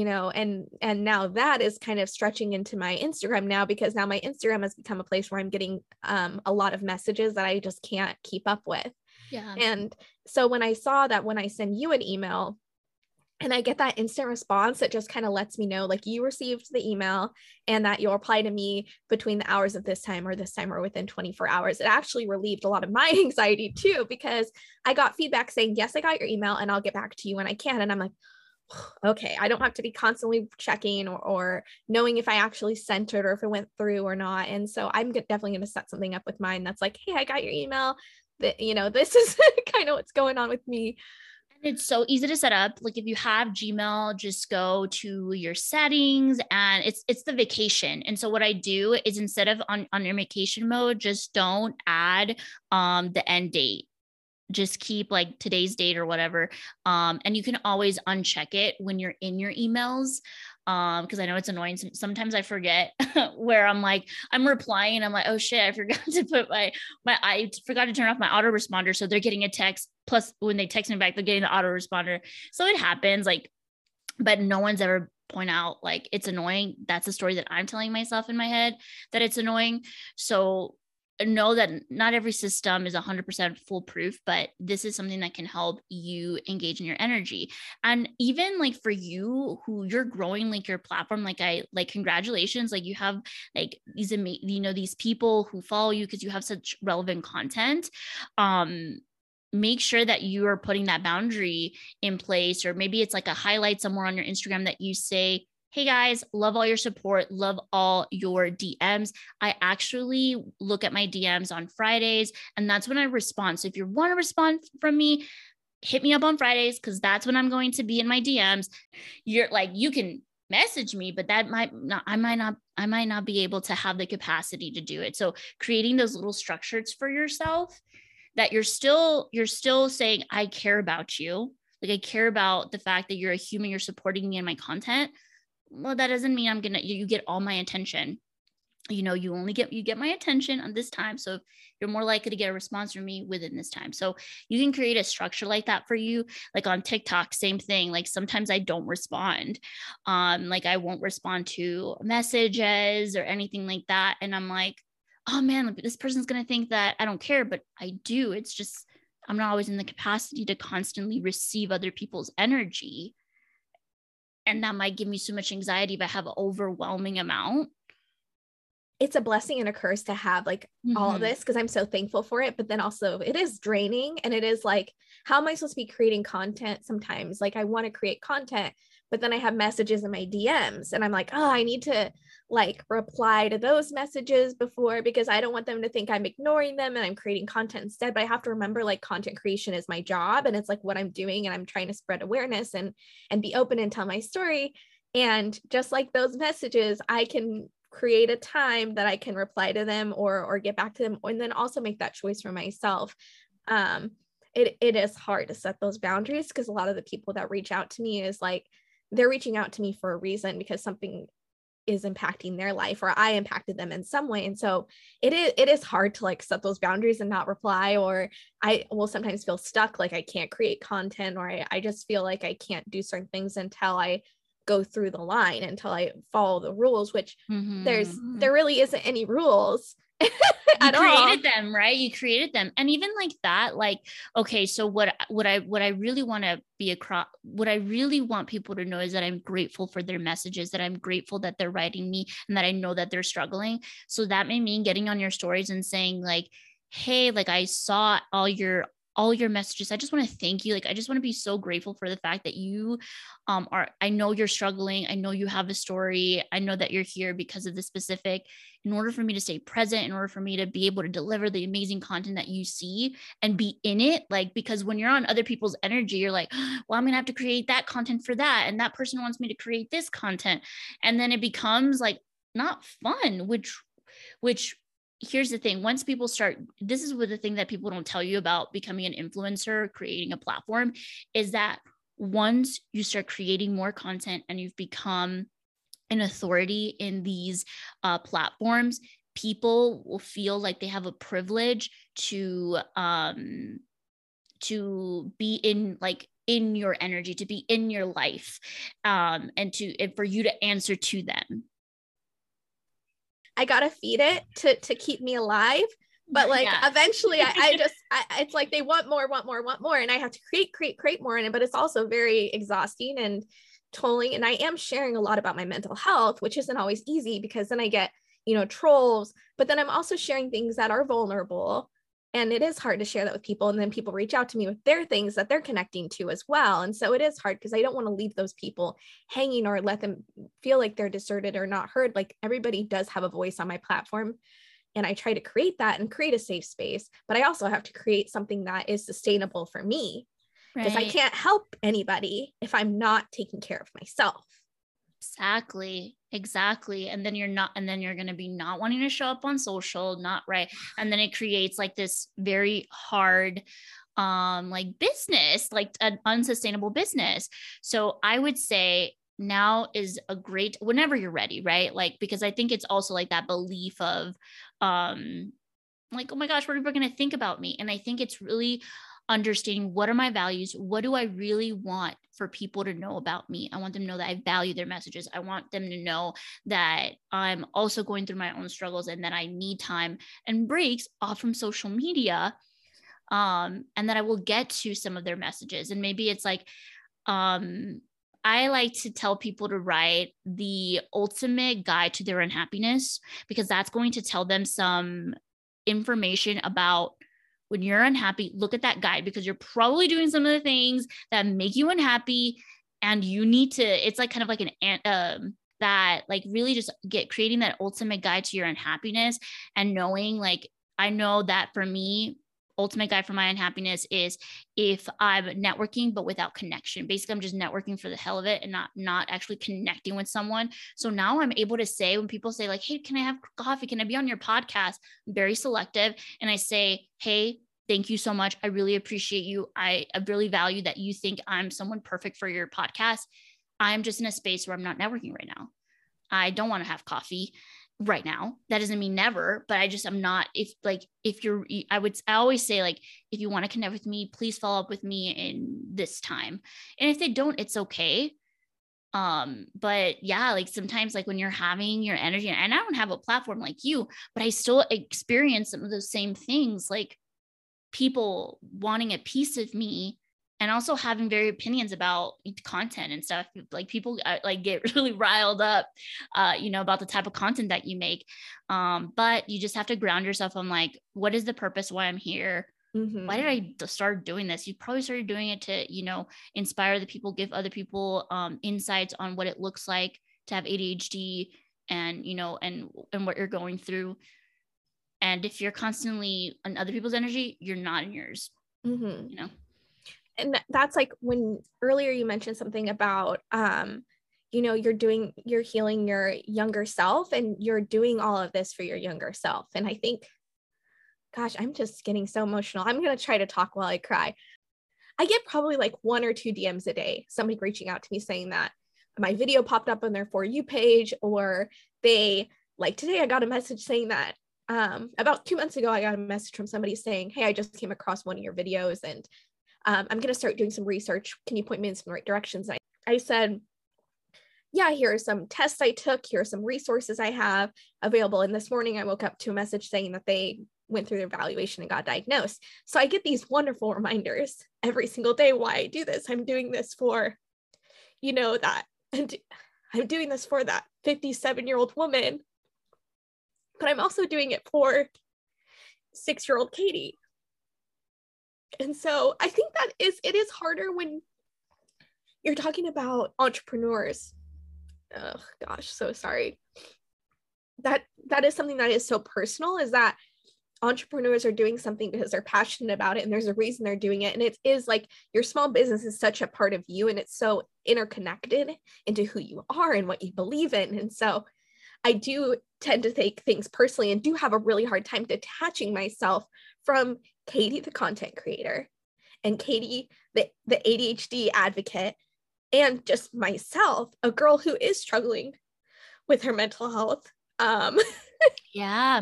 Speaker 3: and now that is kind of stretching into my Instagram now, because now my Instagram has become a place where I'm getting a lot of messages that I just can't keep up with.
Speaker 2: Yeah.
Speaker 3: And so when I saw that, when I send you an email and I get that instant response, it just kind of lets me know like you received the email and that you'll reply to me between the hours of this time or within 24 hours. It actually relieved a lot of my anxiety too, because I got feedback saying, yes, I got your email and I'll get back to you when I can. And I'm like, okay, I don't have to be constantly checking or knowing if I actually sent it or if it went through or not. And so I'm definitely going to set something up with mine that's like, hey, I got your email. That, this is kind of what's going on with me.
Speaker 2: It's so easy to set up. Like if you have Gmail, just go to your settings, and it's the vacation. And so what I do is, instead of on your vacation mode, just don't add the end date. Just keep like today's date or whatever. And you can always uncheck it when you're in your emails. Because I know it's annoying. Sometimes I forget where I'm like, I'm replying and I'm like, oh shit, I forgot to put I forgot to turn off my autoresponder. So they're getting a text. Plus when they text me back, they're getting the autoresponder. So it happens, like, but no one's ever point out like it's annoying. That's a story that I'm telling myself in my head, that it's annoying. So know that not every system is 100% foolproof, but this is something that can help you engage in your energy. And even like for you who you're growing like your platform, congratulations, like you have like these people who follow you because you have such relevant content. Make sure that you are putting that boundary in place, or maybe it's like a highlight somewhere on your Instagram that you say, hey guys, love all your support, love all your DMs. I actually look at my DMs on Fridays, and that's when I respond. So if you want to respond from me, hit me up on Fridays, because that's when I'm going to be in my DMs. You're like, you can message me, but I might not be able to have the capacity to do it. So creating those little structures for yourself that you're still saying, I care about you. Like I care about the fact that you're a human, you're supporting me in my content. Well, that doesn't mean you get all my attention. You get my attention on this time. So you're more likely to get a response from me within this time. So you can create a structure like that for you. Like on TikTok, same thing. Like sometimes I don't respond. Like I won't respond to messages or anything like that. And I'm like, oh man, this person's going to think that I don't care, but I do. It's just, I'm not always in the capacity to constantly receive other people's energy. And that might give me so much anxiety if I have an overwhelming amount.
Speaker 3: It's a blessing and a curse to have like all of this, because I'm so thankful for it. But then also it is draining, and it is like, how am I supposed to be creating content sometimes? Like I want to create content, but then I have messages in my DMs and I'm like, oh, I need to like reply to those messages before, because I don't want them to think I'm ignoring them and I'm creating content instead. But I have to remember like content creation is my job, and it's like what I'm doing, and I'm trying to spread awareness and be open and tell my story. And just like those messages, I can create a time that I can reply to them or get back to them, and then also make that choice for myself. It is hard to set those boundaries, because a lot of the people that reach out to me is like, they're reaching out to me for a reason, because something is impacting their life, or I impacted them in some way. And so it is hard to like set those boundaries and not reply, or I will sometimes feel stuck, like I can't create content, or I just feel like I can't do certain things until I go through the line, until I follow the rules, which there really isn't any rules at all.
Speaker 2: You created them, right? You created them. And even like that, like, okay, so what I really want to be what I really want people to know is that I'm grateful for their messages, that I'm grateful that they're writing me, and that I know that they're struggling. So that may mean getting on your stories and saying like, hey, like I saw all your all your messages. I just want to thank you. Like, I just want to be so grateful for the fact that you I know you're struggling. I know you have a story. I know that you're here because of the specific. In order for me to stay present, in order for me to be able to deliver the amazing content that you see and be in it, like, because when you're on other people's energy, you're like, well, I'm going to have to create that content for that. And that person wants me to create this content. And then it becomes like not fun, which here's the thing. Once people start, this is what the thing that people don't tell you about becoming an influencer, creating a platform, is that once you start creating more content and you've become an authority in these platforms, people will feel like they have a privilege to be in your energy, to be in your life, and for you to answer to them.
Speaker 3: I gotta feed it to keep me alive. But like, eventually it's like they want more. And I have to create more in it, but it's also very exhausting and tolling. And I am sharing a lot about my mental health, which isn't always easy because then I get, trolls, but then I'm also sharing things that are vulnerable. And it is hard to share that with people. And then people reach out to me with their things that they're connecting to as well. And so it is hard because I don't want to leave those people hanging or let them feel like they're deserted or not heard. Like, everybody does have a voice on my platform. And I try to create that and create a safe space. But I also have to create something that is sustainable for me, because I can't help anybody if I'm not taking care of myself.
Speaker 2: Exactly. And then you're going to be not wanting to show up on social, not right. And then it creates like this very hard, like business, like an unsustainable business. So I would say now is a great, whenever you're ready, right? Like, because I think it's also like that belief of, like, oh my gosh, what are people going to think about me? And I think it's really understanding, what are my values? What do I really want for people to know about me? I want them to know that I value their messages. I want them to know that I'm also going through my own struggles and that I need time and breaks off from social media. And that I will get to some of their messages. And maybe it's like, I like to tell people to write the ultimate guide to their unhappiness, because that's going to tell them some information about when you're unhappy. Look at that guide, because you're probably doing some of the things that make you unhappy. And you need to, it's like kind of like that, like really just creating that ultimate guide to your unhappiness, and knowing, like, I know that for me, ultimate guide for my unhappiness is if I'm networking, but without connection. Basically, I'm just networking for the hell of it and not actually connecting with someone. So now I'm able to say, when people say like, hey, can I have coffee? Can I be on your podcast? I'm very selective. And I say, hey, thank you so much. I really appreciate you. I really value that you think I'm someone perfect for your podcast. I'm just in a space where I'm not networking right now. I don't want to have coffee right now. That doesn't mean never, but I'm not, I always say, like, if you want to connect with me, please follow up with me in this time. And if they don't, it's okay. But yeah, like sometimes, like when you're having your energy, and I don't have a platform like you, but I still experience some of those same things, like people wanting a piece of me, and also having very opinions about content and stuff. Like people like get really riled up, about the type of content that you make. But you just have to ground yourself on, like, what is the purpose? Why I'm here? Mm-hmm. Why did I start doing this? You probably started doing it to, inspire the people, give other people insights on what it looks like to have ADHD, and, and what you're going through. And if you're constantly on other people's energy, you're not in yours,
Speaker 3: mm-hmm. And that's like when earlier you mentioned something about, you're healing your younger self, and you're doing all of this for your younger self. And I think, gosh, I'm just getting so emotional. I'm going to try to talk while I cry. I get probably like 1 or 2 DMs a day, somebody reaching out to me saying that my video popped up on their For You page, or they, like today I got a message saying that about 2 months ago, I got a message from somebody saying, hey, I just came across one of your videos, and I'm going to start doing some research. Can you point me in some right directions? I said, yeah, here are some tests I took. Here are some resources I have available. And this morning I woke up to a message saying that they went through their evaluation and got diagnosed. So I get these wonderful reminders every single day why I do this. I'm doing this for, that, and I'm doing this for that 57-year-old woman, but I'm also doing it for 6-year-old Katie. And so I think it is harder when you're talking about entrepreneurs. Oh gosh, so sorry. That is something that is so personal, is that entrepreneurs are doing something because they're passionate about it and there's a reason they're doing it. And it is like your small business is such a part of you and it's so interconnected into who you are and what you believe in. And so I do tend to take things personally and do have a really hard time detaching myself from Katie, the content creator, and Katie, the ADHD advocate, and just myself, a girl who is struggling with her mental health.
Speaker 2: Yeah.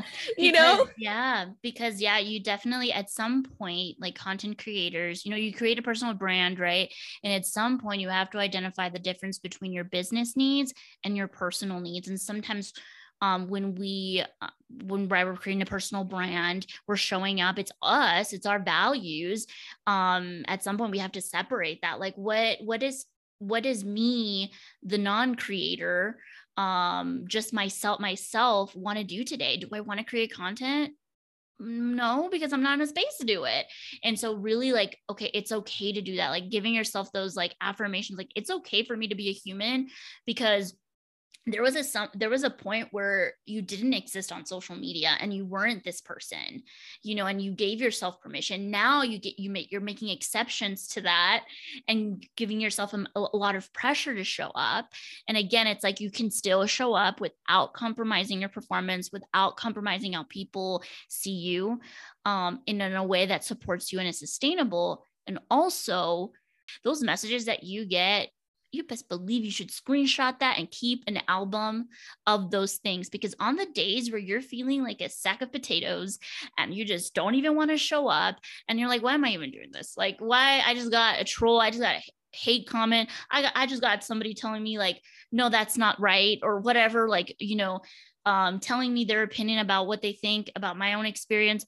Speaker 2: Because you definitely at some point, like content creators, you create a personal brand, right? And at some point you have to identify the difference between your business needs and your personal needs. And sometimes when we're creating a personal brand, we're showing up, it's us, it's our values. At some point we have to separate that. Like what is me, the non-creator, just myself want to do today? Do I want to create content? No, because I'm not in a space to do it. And so really like, okay, it's okay to do that. Like giving yourself those like affirmations, like it's okay for me to be a human, because there was a point where you didn't exist on social media and you weren't this person, and you gave yourself permission. Now you're making exceptions to that and giving yourself a lot of pressure to show up. And again, it's like you can still show up without compromising your performance, without compromising how people see you, in a way that supports you and is sustainable. And also those messages that you get, you best believe you should screenshot that and keep an album of those things, because on the days where you're feeling like a sack of potatoes and you just don't even want to show up and you're like, why am I even doing this? Like, why? I just got a troll. I just got a hate comment. I just got somebody telling me like, no, that's not right, or whatever, like, telling me their opinion about what they think about my own experience.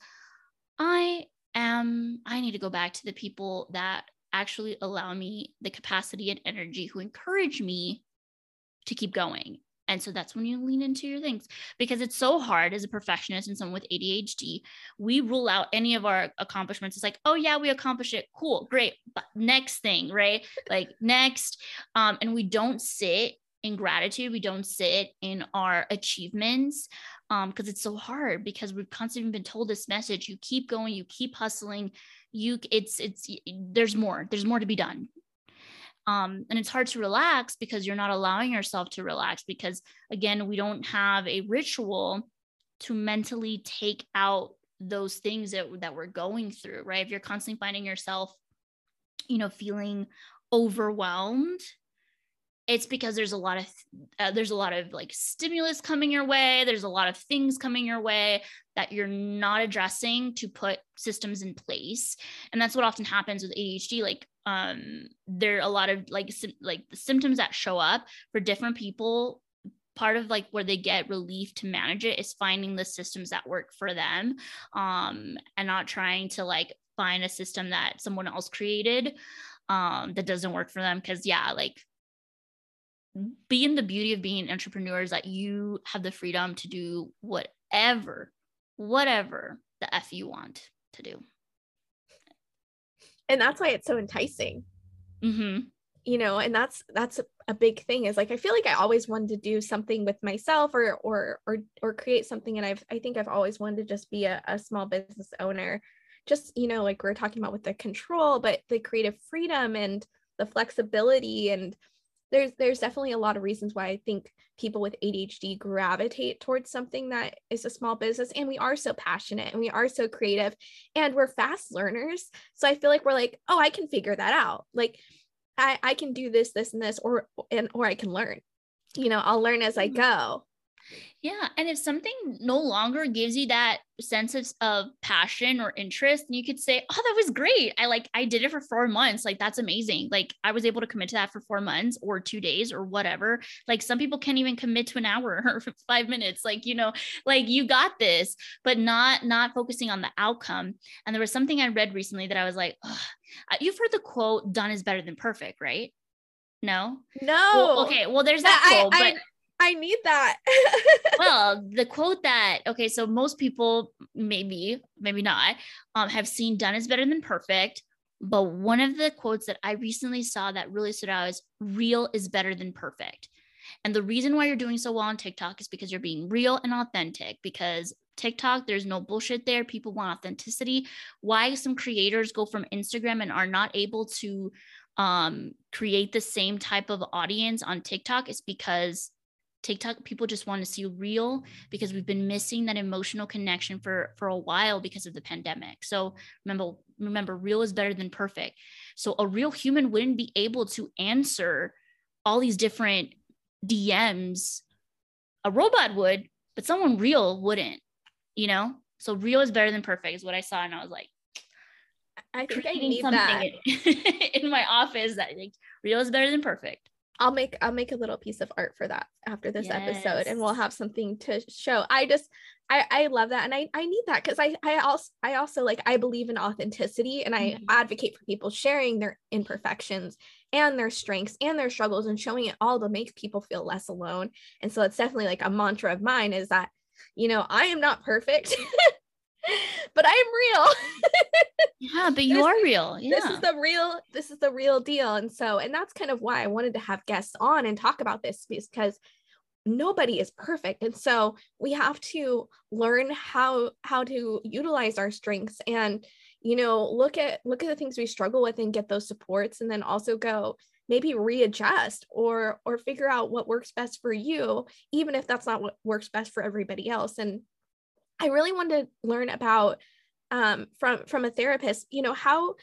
Speaker 2: I need to go back to the people that actually allow me the capacity and energy, who encourage me to keep going. And so that's when you lean into your things, because it's so hard as a perfectionist and someone with ADHD. We rule out any of our accomplishments. It's like, oh yeah, we accomplished it. Cool, great. But next thing, right? Like next. And we don't sit in gratitude. We don't sit in our achievements, because it's so hard, because we've constantly been told this message: you keep going, you keep hustling, there's more to be done. And it's hard to relax because you're not allowing yourself to relax, because again, we don't have a ritual to mentally take out those things that we're going through, right? If you're constantly finding yourself, feeling overwhelmed, it's because there's a lot of like stimulus coming your way. There's a lot of things coming your way that you're not addressing to put systems in place. And that's what often happens with ADHD. Like, there are a lot of like the symptoms that show up for different people. Part of like where they get relief to manage it is finding the systems that work for them, and not trying to like find a system that someone else created, that doesn't work for them. Cause like, being the beauty of being an entrepreneur is that you have the freedom to do whatever the F you want to do.
Speaker 3: And that's why it's so enticing.
Speaker 2: Mm-hmm.
Speaker 3: And that's a big thing, is like, I feel like I always wanted to do something with myself or create something. And I think I've always wanted to just be a small business owner, just, like we're talking about with the control, but the creative freedom and the flexibility. And there's definitely a lot of reasons why I think people with ADHD gravitate towards something that is a small business. And we are so passionate and we are so creative and we're fast learners. So I feel like we're like, oh, I can figure that out. Like I can do this, and this, or I can learn, I'll learn as I go.
Speaker 2: Yeah. And if something no longer gives you that sense of passion or interest, and you could say, oh, that was great. I did it for 4 months. Like, that's amazing. Like, I was able to commit to that for 4 months or 2 days or whatever. Like, some people can't even commit to an hour or 5 minutes. Like, like you got this, but not focusing on the outcome. And there was something I read recently that I was like, you've heard the quote, done is better than perfect, right? No.
Speaker 3: Well,
Speaker 2: okay. Well, there's that quote, but
Speaker 3: I need that.
Speaker 2: Well, the quote that, okay, so most people, maybe not, have seen done is better than perfect. But one of the quotes that I recently saw that really stood out is real is better than perfect. And the reason why you're doing so well on TikTok is because you're being real and authentic, because TikTok, there's no bullshit there. People want authenticity. Why some creators go from Instagram and are not able to create the same type of audience on TikTok is because TikTok people just want to see real, because we've been missing that emotional connection for a while because of the pandemic. So remember, real is better than perfect. So a real human wouldn't be able to answer all these different DMs. A robot would, but someone real wouldn't, you know? So real is better than perfect is what I saw. And I was like,
Speaker 3: I think I
Speaker 2: creating
Speaker 3: need
Speaker 2: something
Speaker 3: that
Speaker 2: in my office that like real is better than perfect.
Speaker 3: I'll make a little piece of art for that after this episode, and we'll
Speaker 2: Yes.
Speaker 3: have something to show. I love that, and I need that, because I also like, I believe in authenticity, and I
Speaker 2: Mhm.
Speaker 3: advocate for people sharing their imperfections and their strengths and their struggles and showing it all to make people feel less alone. And so it's definitely like a mantra of mine, is that, you know, I am not perfect, but I am real.
Speaker 2: Yeah, but you are real.
Speaker 3: This
Speaker 2: Yeah.
Speaker 3: is the real deal. And so, and that's kind of why I wanted to have guests on and talk about this, because nobody is perfect. And so we have to learn how to utilize our strengths, and, you know, look at the things we struggle with and get those supports, and then also go maybe readjust or figure out what works best for you, even if that's not what works best for everybody else. And I really wanted to learn about, from a therapist, you know, how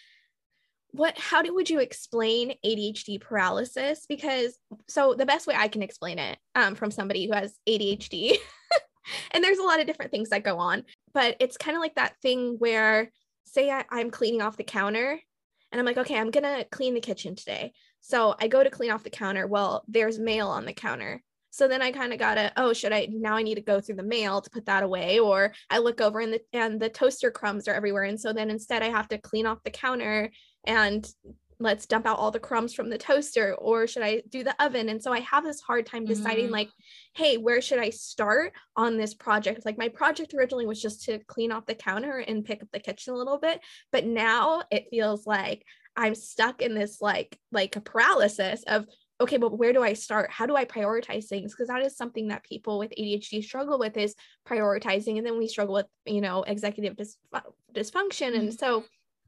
Speaker 3: would you explain ADHD paralysis? Because, so the best way I can explain it, from somebody who has ADHD, and there's a lot of different things that go on, but it's kind of like that thing where, say I'm cleaning off the counter, and I'm like, okay, I'm gonna clean the kitchen today. So I go to clean off the counter. Well, there's mail on the counter. So then I kind of gotta, oh, now I need to go through the mail to put that away, or I look over and the toaster crumbs are everywhere. And so then instead I have to clean off the counter and let's dump out all the crumbs from the toaster, or should I do the oven? And so I have this hard time deciding, like, hey, where should I start on this project? Like, my project originally was just to clean off the counter and pick up the kitchen a little bit, but now it feels like I'm stuck in this like a paralysis of, okay, but where do I start? How do I prioritize things? Because that is something that people with ADHD struggle with, is prioritizing. And then we struggle with, you know, executive dysfunction. And so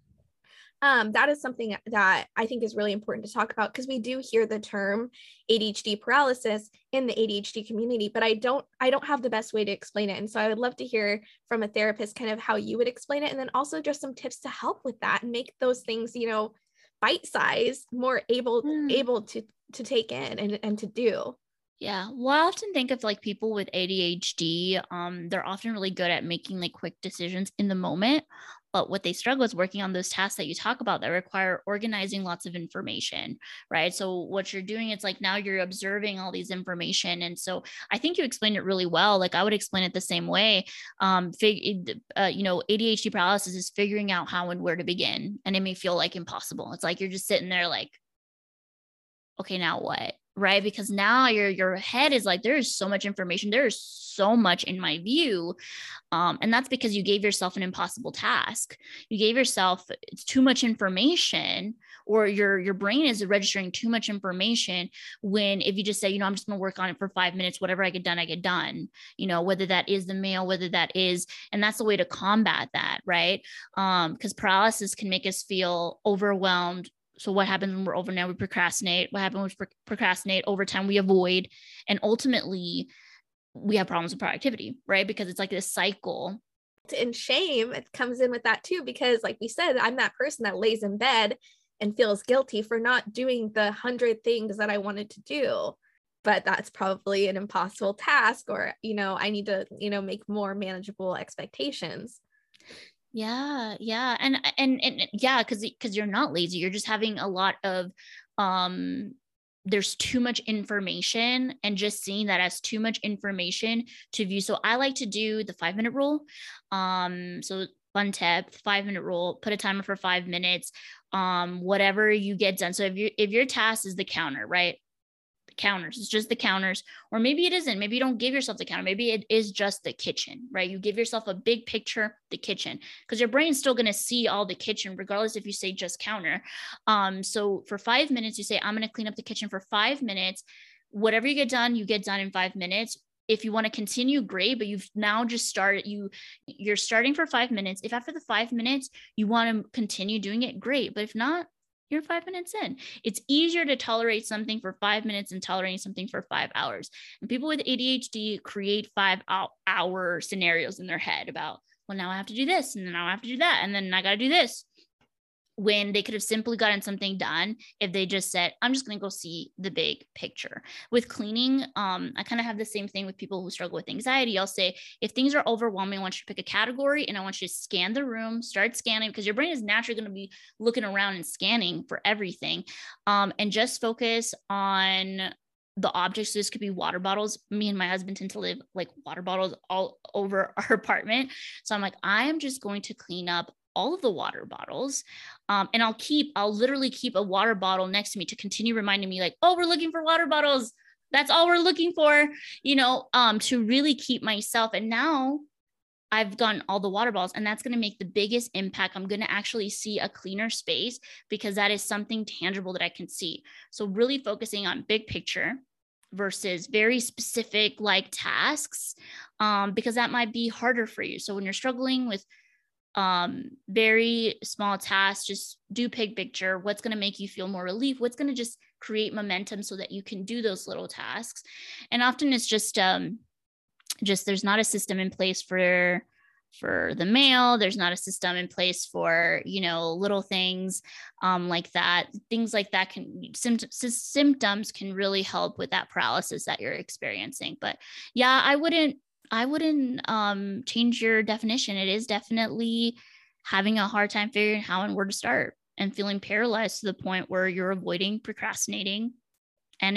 Speaker 3: that is something that I think is really important to talk about, because we do hear the term ADHD paralysis in the ADHD community, but I don't have the best way to explain it. And so I would love to hear from a therapist kind of how you would explain it, and then also just some tips to help with that and make those things, you know, bite-sized, more able to take in and to do.
Speaker 2: Yeah. Well, I often think of like people with ADHD, they're often really good at making like quick decisions in the moment. But what they struggle is working on those tasks that you talk about that require organizing lots of information, right? So what you're doing, it's like now you're observing all these information. And so I think you explained it really well. Like I would explain it the same way. You know, ADHD paralysis is figuring out how and where to begin. And it may feel like impossible. It's like you're just sitting there like, okay, now what? Right? Because now your head is like, there is so much information. There is so much in my view. And that's because you gave yourself an impossible task. You gave yourself too much information, or your brain is registering too much information, when if you just say, you know, I'm just going to work on it for 5 minutes, whatever I get done, you know, whether that is the mail, whether that is, and that's the way to combat that. Right. Because paralysis can make us feel overwhelmed. So what happens when we're over now? We procrastinate. What happens when we procrastinate? Over time, we avoid. And ultimately, we have problems with productivity, right? Because it's like this cycle.
Speaker 3: And shame, it comes in with that too, because like we said, I'm that person that lays in bed and feels guilty for not doing the 100 things that I wanted to do. But that's probably an impossible task, or, you know, I need to, you know, make more manageable expectations.
Speaker 2: Yeah. And yeah, because you're not lazy. You're just having a lot of there's too much information, and just seeing that as too much information to view. So I like to do the 5-minute rule. So fun tip, 5-minute rule, put a timer for 5 minutes. Whatever you get done. So if your task is the counter, right? counters. It's just the counters, or maybe it isn't. Maybe you don't give yourself the counter. Maybe it is just the kitchen, right? You give yourself a big picture, the kitchen, because your brain's still going to see all the kitchen, regardless if you say just counter. So for 5 minutes, you say, I'm going to clean up the kitchen for 5 minutes. Whatever you get done in 5 minutes. If you want to continue, great, but you've now just started, you're starting for 5 minutes. If after the 5 minutes, you want to continue doing it, great. But if not, you're 5 minutes in. It's easier to tolerate something for 5 minutes than tolerating something for 5 hours. And people with ADHD create 5-hour scenarios in their head about, well, now I have to do this, and then now I have to do that, and then I got to do this. When they could have simply gotten something done if they just said, I'm just going to go see the big picture. With cleaning, I kind of have the same thing with people who struggle with anxiety. I'll say, if things are overwhelming, I want you to pick a category and I want you to scan the room, start scanning, because your brain is naturally going to be looking around and scanning for everything. And just focus on the objects. So this could be water bottles. Me and my husband tend to live like water bottles all over our apartment. So I'm like, I am just going to clean up all of the water bottles. And I'll literally keep a water bottle next to me to continue reminding me like, oh, we're looking for water bottles. That's all we're looking for, to really keep myself. And now I've gotten all the water bottles, and that's going to make the biggest impact. I'm going to actually see a cleaner space because that is something tangible that I can see. So really focusing on big picture versus very specific like tasks, because that might be harder for you. So when you're struggling with very small tasks, just do big picture. What's going to make you feel more relief? What's going to just create momentum so that you can do those little tasks? And often it's just there's not a system in place for the mail. There's not a system in place for, little things like that. Things like that symptoms can really help with that paralysis that you're experiencing. But yeah, I wouldn't change your definition. It is definitely having a hard time figuring how and where to start and feeling paralyzed to the point where you're avoiding procrastinating. And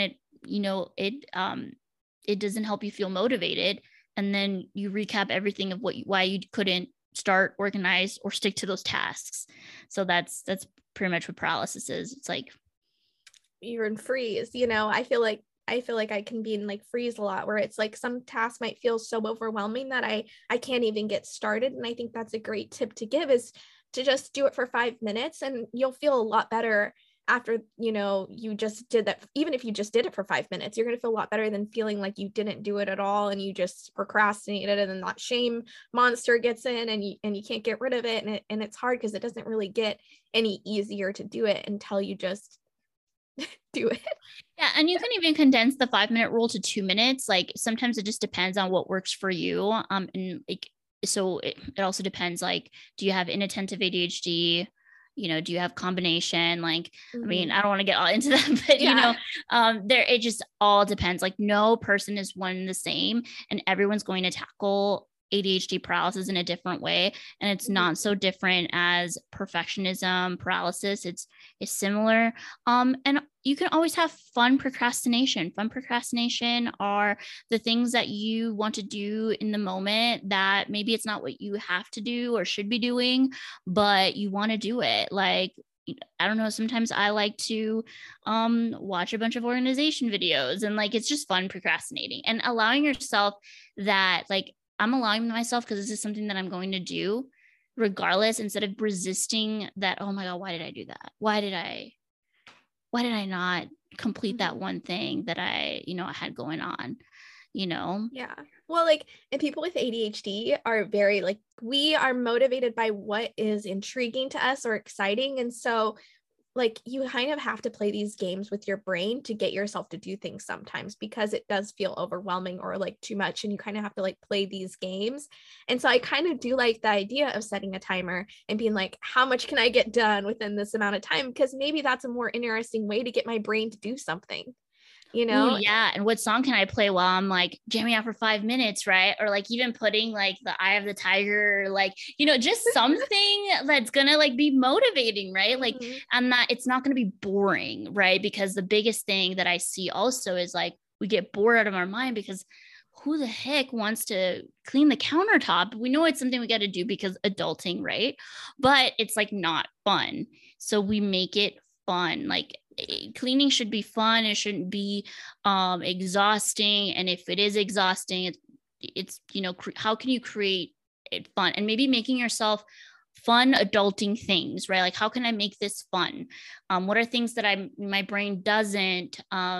Speaker 2: it doesn't help you feel motivated. And then you recap everything of why you couldn't start, organize, or stick to those tasks. So that's pretty much what paralysis is. It's like
Speaker 3: you're in freeze. I feel like I can be in like freeze a lot, where it's like some tasks might feel so overwhelming that I can't even get started. And I think that's a great tip to give, is to just do it for 5 minutes, and you'll feel a lot better after, you just did that. Even if you just did it for 5 minutes, you're going to feel a lot better than feeling like you didn't do it at all and you just procrastinated, and then that shame monster gets in and you can't get rid of it. And it's hard because it doesn't really get any easier to do it until you just do it.
Speaker 2: Yeah. And you can even condense the 5-minute rule to 2 minutes. Like sometimes it just depends on what works for you. And like, so it also depends, like, do you have inattentive ADHD? Do you have combination? Like, I mean, I don't want to get all into that, but it just all depends. Like no person is one and the same, and everyone's going to tackle ADHD paralysis in a different way. And it's not so different as perfectionism paralysis. It's similar. And you can always have fun procrastination. Fun procrastination are the things that you want to do in the moment that maybe it's not what you have to do or should be doing, but you want to do it. Like, I don't know, sometimes I like to watch a bunch of organization videos, and like, it's just fun procrastinating and allowing yourself that, like, I'm allowing myself because this is something that I'm going to do regardless, instead of resisting that, oh my God, why did I do that? Why did I not complete that one thing that I had going on,
Speaker 3: Yeah. Well, like, and people with ADHD are very like, we are motivated by what is intriguing to us or exciting. And so like, you kind of have to play these games with your brain to get yourself to do things sometimes, because it does feel overwhelming or like too much, and you kind of have to like play these games. And so I kind of do like the idea of setting a timer and being like, how much can I get done within this amount of time? Because maybe that's a more interesting way to get my brain to do something.
Speaker 2: Ooh, yeah. And what song can I play while I'm like jamming out for 5 minutes, right? Or like even putting like the Eye of the Tiger, like, just something that's gonna like be motivating, right? Like, it's not gonna be boring, right? Because the biggest thing that I see also is like, we get bored out of our mind because who the heck wants to clean the countertop? We know it's something we got to do because adulting, right? But it's like not fun. So we make it fun. Like cleaning should be fun. It shouldn't be exhausting. And if it is exhausting, it's how can you create it fun, and maybe making yourself fun adulting things, right? Like, how can I make this fun? What are things that my brain doesn't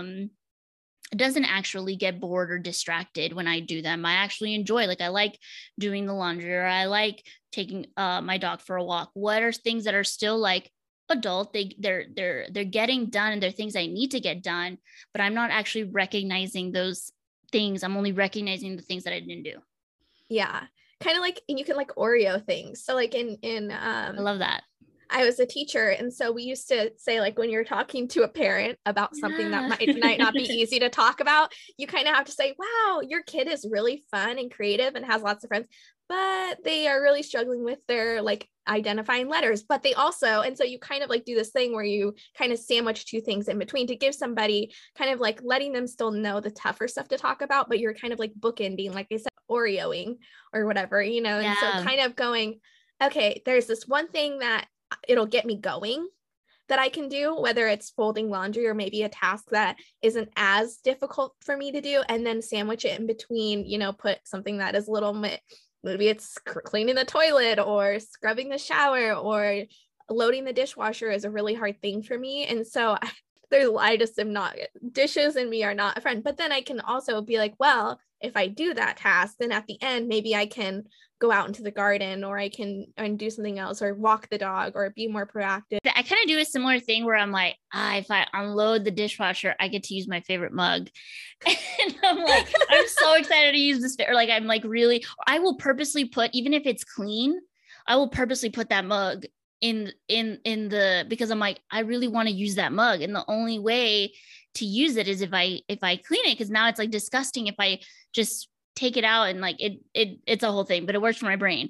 Speaker 2: actually get bored or distracted when I do them? I actually enjoy, like, I like doing the laundry, or I like taking my dog for a walk. What are things that are still like adult? They're getting done, and they're things I need to get done, but I'm not actually recognizing those things. I'm only recognizing the things that I didn't do.
Speaker 3: Yeah. Kind of like, and you can like Oreo things. So like
Speaker 2: I love that.
Speaker 3: I was a teacher, and so we used to say, like, when you're talking to a parent about something that might not be easy to talk about, you kind of have to say, wow, your kid is really fun and creative and has lots of friends, but they are really struggling with their like identifying letters. But they also, and so you kind of like do this thing where you kind of sandwich two things in between to give somebody kind of like letting them still know the tougher stuff to talk about, but you're kind of like bookending, like I said, Oreoing or whatever, and so kind of going, okay, there's this one thing that it'll get me going that I can do, whether it's folding laundry or maybe a task that isn't as difficult for me to do, and then sandwich it in between, put something that is a little bit, maybe it's cleaning the toilet or scrubbing the shower or loading the dishwasher is a really hard thing for me. And so I just am not, dishes and me are not a friend. But then I can also be like, well, if I do that task, then at the end, maybe I can go out into the garden, or I can do something else, or walk the dog, or be more proactive.
Speaker 2: I kind of do a similar thing where I'm like, if I unload the dishwasher, I get to use my favorite mug. And I'm like, I'm so excited to use this. Or like, I'm like, really, I will purposely put, even if it's clean, I will purposely put that mug in because I'm like, I really want to use that mug. And the only way to use it is if I clean it, because now it's like disgusting if I just take it out, and like it's a whole thing, but it works for my brain.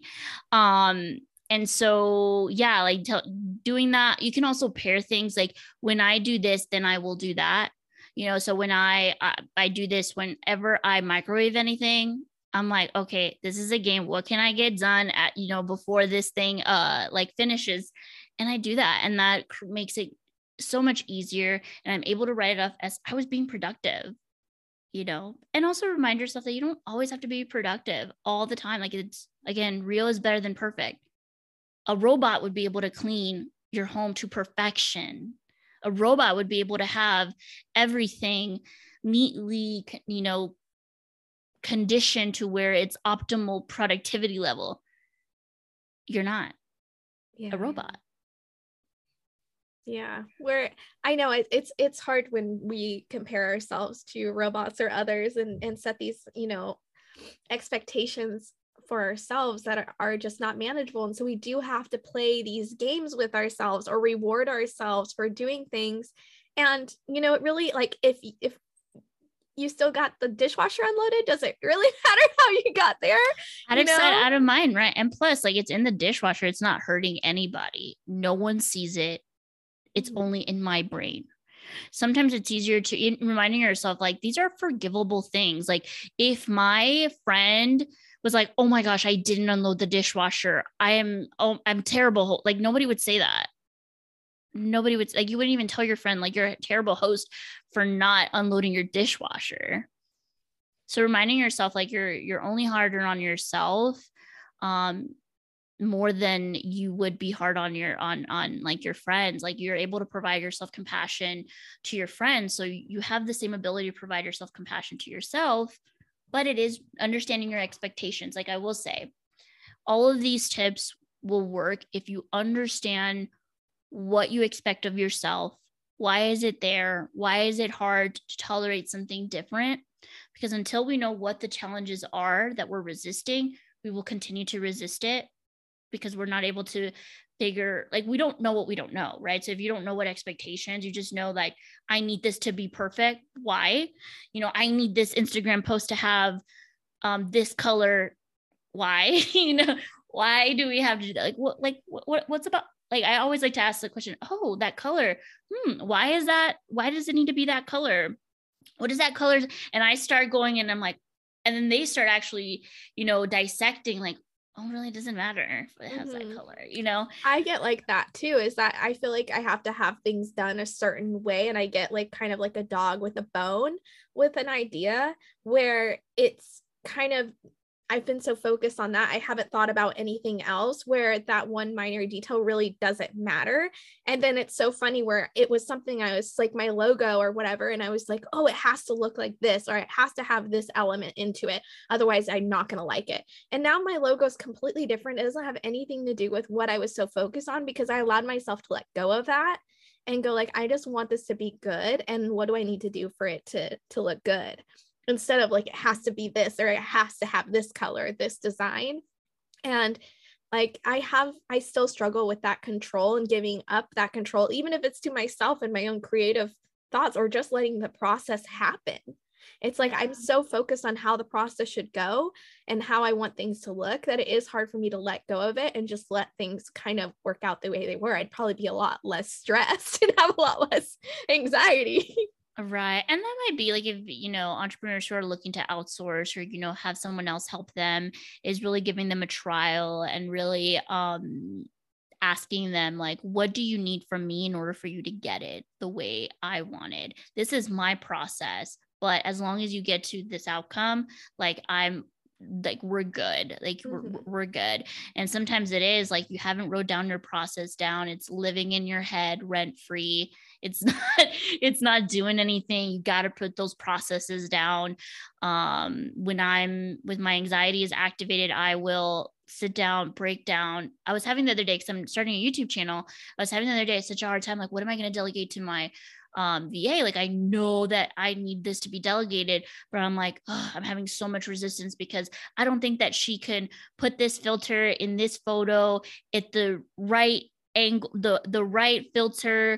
Speaker 2: And so, yeah, like doing that. You can also pair things, like when I do this, then I will do that, so when I do this, whenever I microwave anything, I'm like, okay, this is a game. What can I get done at, before this thing like finishes? And I do that, and that makes it so much easier, and I'm able to write it off as I was being productive. And also remind yourself that you don't always have to be productive all the time. Like, it's, again, real is better than perfect. A robot would be able to clean your home to perfection. A robot would be able to have everything neatly, conditioned to where it's optimal productivity level. You're not a robot.
Speaker 3: Yeah, where I know it's hard when we compare ourselves to robots or others and set these, expectations for ourselves that are just not manageable. And so we do have to play these games with ourselves or reward ourselves for doing things. And, it really, like, if you still got the dishwasher unloaded, does it really matter how you got there?
Speaker 2: Out of sight, out of mind, right? And plus, like, it's in the dishwasher. It's not hurting anybody. No one sees it. It's only in my brain. Sometimes it's easier to reminding yourself, like, these are forgivable things. Like, if my friend was like, oh my gosh, I didn't unload the dishwasher, I'm terrible. Like, nobody would say that. Nobody would, like, you wouldn't even tell your friend, like, you're a terrible host for not unloading your dishwasher. So reminding yourself, like, you're only harder on yourself, more than you would be hard on like your friends. Like, you're able to provide yourself compassion to your friends, so you have the same ability to provide yourself compassion to yourself. But it is understanding your expectations. Like, I will say, all of these tips will work if you understand what you expect of yourself. Why is it there? Why is it hard to tolerate something different? Because until we know what the challenges are that we're resisting, we will continue to resist it, because we're not able to figure, like, we don't know what we don't know, right? So if you don't know what expectations, you just know, like, I need this to be perfect. Why? I need this Instagram post to have this color. Why? Why do we have to do that? Like, what's about, like, I always like to ask the question, oh, that color, why is that? Why does it need to be that color? What is that color? And I start going, and I'm like, and then they start actually, dissecting, like, oh, really, it doesn't matter if it has that
Speaker 3: Mhm.
Speaker 2: color, you know?
Speaker 3: I get like that too, is that I feel like I have to have things done a certain way, and I get like kind of like a dog with a bone with an idea where it's kind of, I've been so focused on that I haven't thought about anything else, where that one minor detail really doesn't matter. And then it's so funny where it was something I was like my logo or whatever, and I was like, oh, it has to look like this, or it has to have this element into it, otherwise I'm not going to like it. And now my logo is completely different. It doesn't have anything to do with what I was so focused on, because I allowed myself to let go of that and go like, I just want this to be good, and what do I need to do for it to look good, instead of like it has to be this, or it has to have this color, this design. And like I still struggle with that control and giving up that control, even if it's to myself and my own creative thoughts, or just letting the process happen. It's like I'm so focused on how the process should go and how I want things to look that it is hard for me to let go of it and just let things kind of work out the way they were. I'd probably be a lot less stressed and have a lot less anxiety.
Speaker 2: Right. And that might be like if, entrepreneurs who are looking to outsource or, have someone else help them, is really giving them a trial and really asking them like, what do you need from me in order for you to get it the way I wanted? This is my process. But as long as you get to this outcome, like we're good. Like we're good. And sometimes it is like you haven't wrote down your process down. It's living in your head rent free. It's not doing anything. You got to put those processes down. When my anxiety is activated, I will sit down, break down. I was having the other day, because I'm starting a YouTube channel. I was having the other day such a hard time. Like, what am I going to delegate to my VA? Like, I know that I need this to be delegated, but I'm like, I'm having so much resistance because I don't think that she can put this filter in this photo at the right angle, the right filter,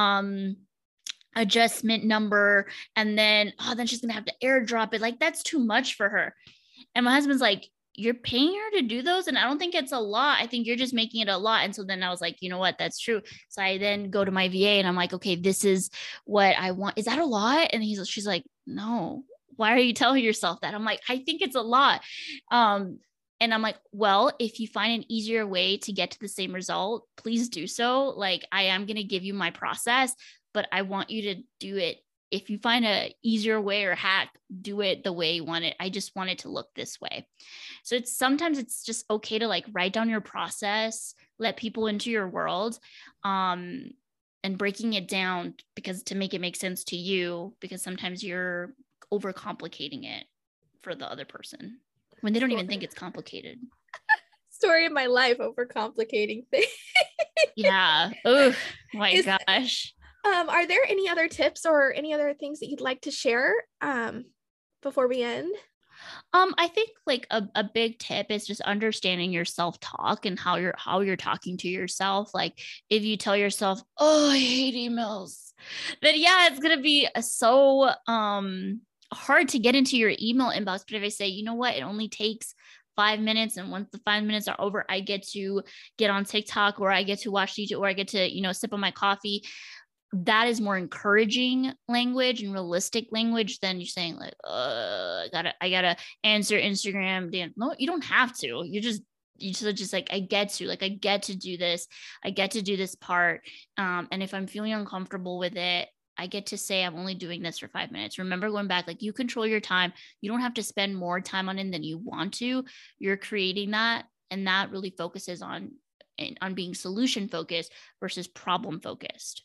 Speaker 2: adjustment number. And then she's going to have to airdrop it. Like, that's too much for her. And my husband's like, you're paying her to do those? And I don't think it's a lot. I think you're just making it a lot. And so then I was like, you know what? That's true. So I then go to my VA and I'm like, okay, this is what I want. Is that a lot? And she's like, no, why are you telling yourself that? I'm like, I think it's a lot. And I'm like, well, if you find an easier way to get to the same result, please do so. Like, I am going to give you my process, but I want you to do it. If you find a easier way or hack, do it the way you want it. I just want it to look this way. So sometimes it's just okay to like write down your process, let people into your world, and breaking it down because to make it make sense to you, because sometimes you're overcomplicating it for the other person when they don't even think it's complicated.
Speaker 3: Story of my life, overcomplicating things.
Speaker 2: Yeah. Oh my gosh.
Speaker 3: Are there any other tips or any other things that you'd like to share before we end?
Speaker 2: I think like a big tip is just understanding your self-talk and how you're talking to yourself. Like if you tell yourself, oh, I hate emails, then yeah, it's gonna be so hard to get into your email inbox. But if I say, you know what, it only takes 5 minutes, and once the 5 minutes are over, I get to get on TikTok, or I get to watch YouTube, or I get to, sip on my coffee. That is more encouraging language and realistic language than you saying like, I gotta answer Instagram. Dan. No, you don't have to. You just like, I get to do this. I get to do this part. And if I'm feeling uncomfortable with it, I get to say I'm only doing this for 5 minutes. Remember going back, like you control your time. You don't have to spend more time on it than you want to. You're creating that. And that really focuses on being solution focused versus problem focused.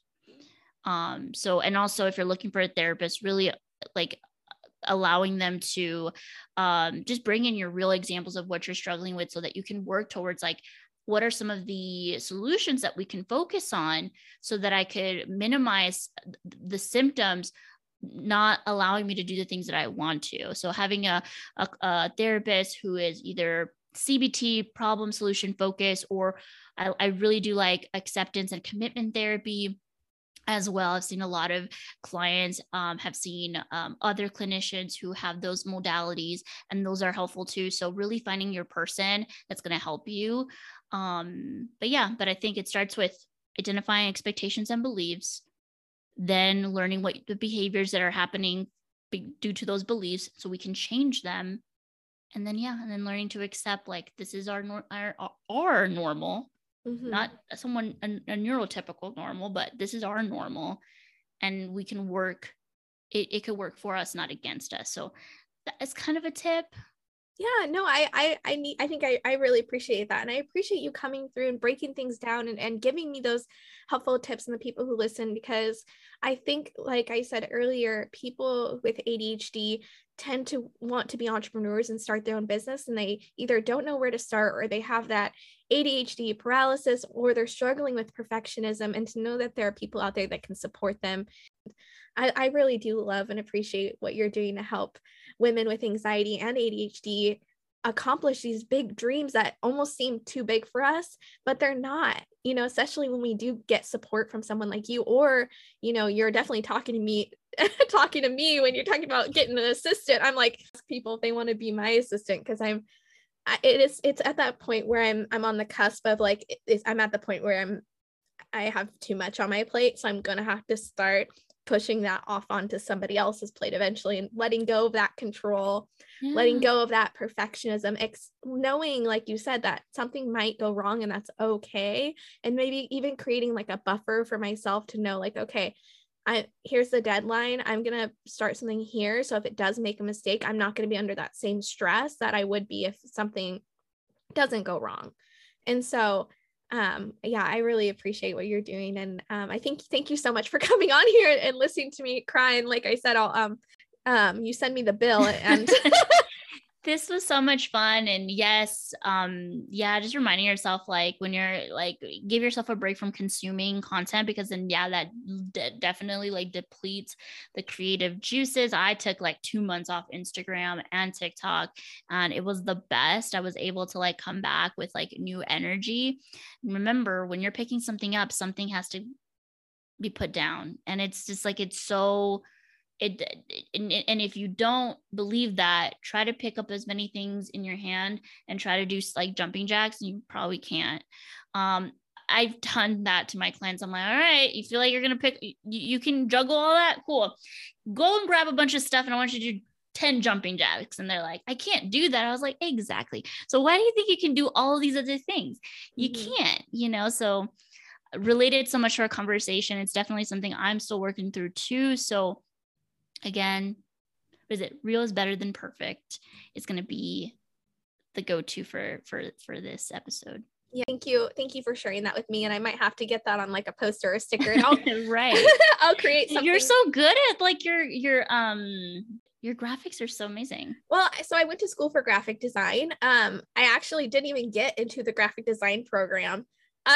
Speaker 2: So, and also if you're looking for a therapist, really like allowing them to just bring in your real examples of what you're struggling with so that you can work towards like, what are some of the solutions that we can focus on so that I could minimize the symptoms, not allowing me to do the things that I want to. So having a therapist who is either CBT, problem solution focus, or I really do like acceptance and commitment therapy as well. I've seen a lot of clients have seen other clinicians who have those modalities, and those are helpful too. So really finding your person that's going to help you. But I think it starts with identifying expectations and beliefs, then learning what the behaviors that are happening due to those beliefs so we can change them, And then learning to accept like this is our normal, not someone a neurotypical normal, but this is our normal, and we can work. It could work for us, not against us. So that's kind of a tip.
Speaker 3: Yeah, no, I think I really appreciate that. And I appreciate you coming through and breaking things down and giving me those helpful tips, and the people who listen, because I think, like I said earlier, people with ADHD tend to want to be entrepreneurs and start their own business, and they either don't know where to start, or they have that ADHD paralysis, or they're struggling with perfectionism. And to know that there are people out there that can support them, I really do love and appreciate what you're doing to help women with anxiety and ADHD accomplish these big dreams that almost seem too big for us, but they're not, especially when we do get support from someone like you, or, you're definitely talking to me when you're talking about getting an assistant. I'm like, people if they want to be my assistant, because it's at that point where I'm on the cusp of like, I'm at the point where I have too much on my plate. So I'm going to have to start pushing that off onto somebody else's plate eventually, and letting go of that control, letting go of that perfectionism, knowing, like you said, that something might go wrong and that's okay. And maybe even creating like a buffer for myself to know, like, okay, here's the deadline. I'm going to start something here. So if it does make a mistake, I'm not going to be under that same stress that I would be if something doesn't go wrong. And so I really appreciate what you're doing. And thank you so much for coming on here and listening to me cry. And like I said, I'll you send me the bill, and
Speaker 2: this was so much fun. And yes, just reminding yourself, like when you're like, give yourself a break from consuming content, because then that definitely like depletes the creative juices. I took like 2 months off Instagram and TikTok, and it was the best. I was able to like come back with like new energy. Remember, when you're picking something up, something has to be put down, and it's just like, it's so and if you don't believe that, try to pick up as many things in your hand and try to do like jumping jacks. You probably can't. I've done that to my clients. I'm like, all right, you feel like you're going to pick, you can juggle all that. Cool. Go and grab a bunch of stuff, and I want you to do 10 jumping jacks. And they're like, I can't do that. I was like, exactly. So why do you think you can do all of these other things? You can't, so related so much to our conversation. It's definitely something I'm still working through too. So again, real is better than perfect. It's going to be the go-to for this episode.
Speaker 3: Yeah, thank you for sharing that with me. And I might have to get that on like a poster or a sticker. And I'll
Speaker 2: right.
Speaker 3: I'll create something.
Speaker 2: You're so good at like your graphics are so amazing.
Speaker 3: Well, so I went to school for graphic design. I actually didn't even get into the graphic design program.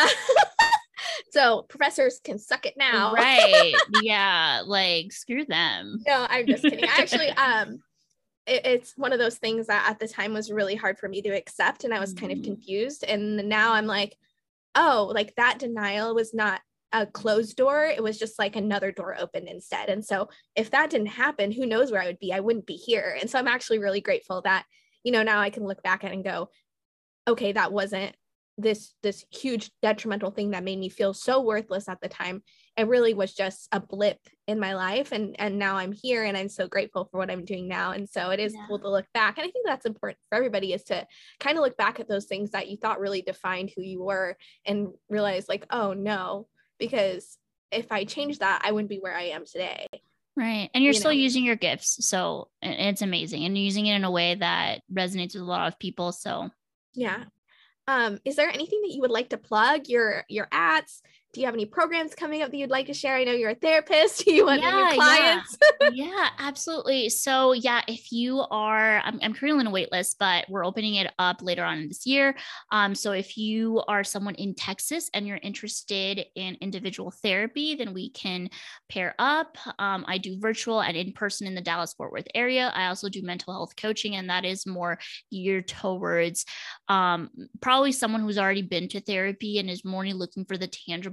Speaker 3: So professors can suck it now.
Speaker 2: Right. Yeah. Like screw them.
Speaker 3: No, I'm just kidding. I actually, it's one of those things that at the time was really hard for me to accept. And I was kind of confused. And now I'm like, oh, like that denial was not a closed door. It was just like another door opened instead. And so if that didn't happen, who knows where I would be? I wouldn't be here. And so I'm actually really grateful that, now I can look back at it and go, okay, that wasn't this huge detrimental thing that made me feel so worthless at the time. It really was just a blip in my life. And now I'm here, and I'm so grateful for what I'm doing now. And so it is cool to look back. And I think that's important for everybody, is to kind of look back at those things that you thought really defined who you were, and realize like, oh no, because if I changed that, I wouldn't be where I am today.
Speaker 2: Right. And you're still using your gifts. So it's amazing, and using it in a way that resonates with a lot of people. So
Speaker 3: yeah. Is there anything that you would like to plug? Your ads? Do you have any programs coming up that you'd like to share? I know you're a therapist. Do you want new clients?
Speaker 2: Yeah, absolutely. So if you are, I'm currently in a wait list, but we're opening it up later on this year. So if you are someone in Texas and you're interested in individual therapy, then we can pair up. I do virtual and in person in the Dallas-Fort Worth area. I also do mental health coaching, and that is more geared towards probably someone who's already been to therapy and is more looking for the tangible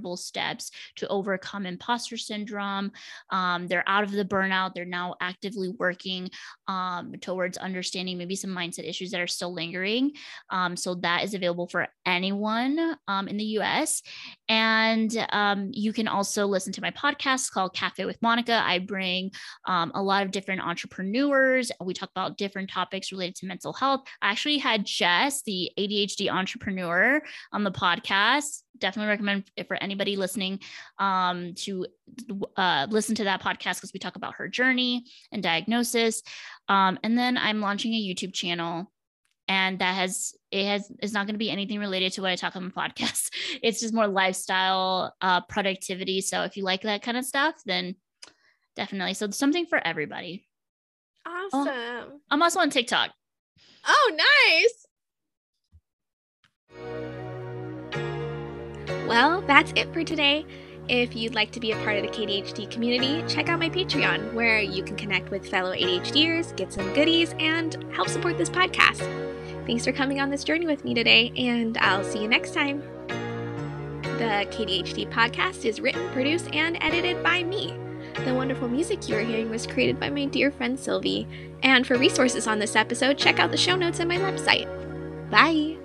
Speaker 2: actionable steps to overcome imposter syndrome. They're out of the burnout. They're now actively working towards understanding maybe some mindset issues that are still lingering. So that is available for anyone in the US. And you can also listen to my podcast called Cafe with Monica. I bring a lot of different entrepreneurs. We talk about different topics related to mental health. I actually had Jess, the ADHD entrepreneur, on the podcast. Definitely recommend it for anybody listening to listen to that podcast, because we talk about her journey and diagnosis. And then I'm launching a YouTube channel, and is not going to be anything related to what I talk on the podcast. It's just more lifestyle, productivity. So if you like that kind of stuff, then definitely. So something for everybody.
Speaker 3: Awesome.
Speaker 2: Oh, I'm also on TikTok.
Speaker 3: Oh, nice.
Speaker 1: Well, that's it for today. If you'd like to be a part of the KDHD community, check out my Patreon, where you can connect with fellow ADHDers, get some goodies, and help support this podcast. Thanks for coming on this journey with me today, and I'll see you next time. The KDHD podcast is written, produced, and edited by me. The wonderful music you are hearing was created by my dear friend Sylvie. And for resources on this episode, check out the show notes on my website. Bye!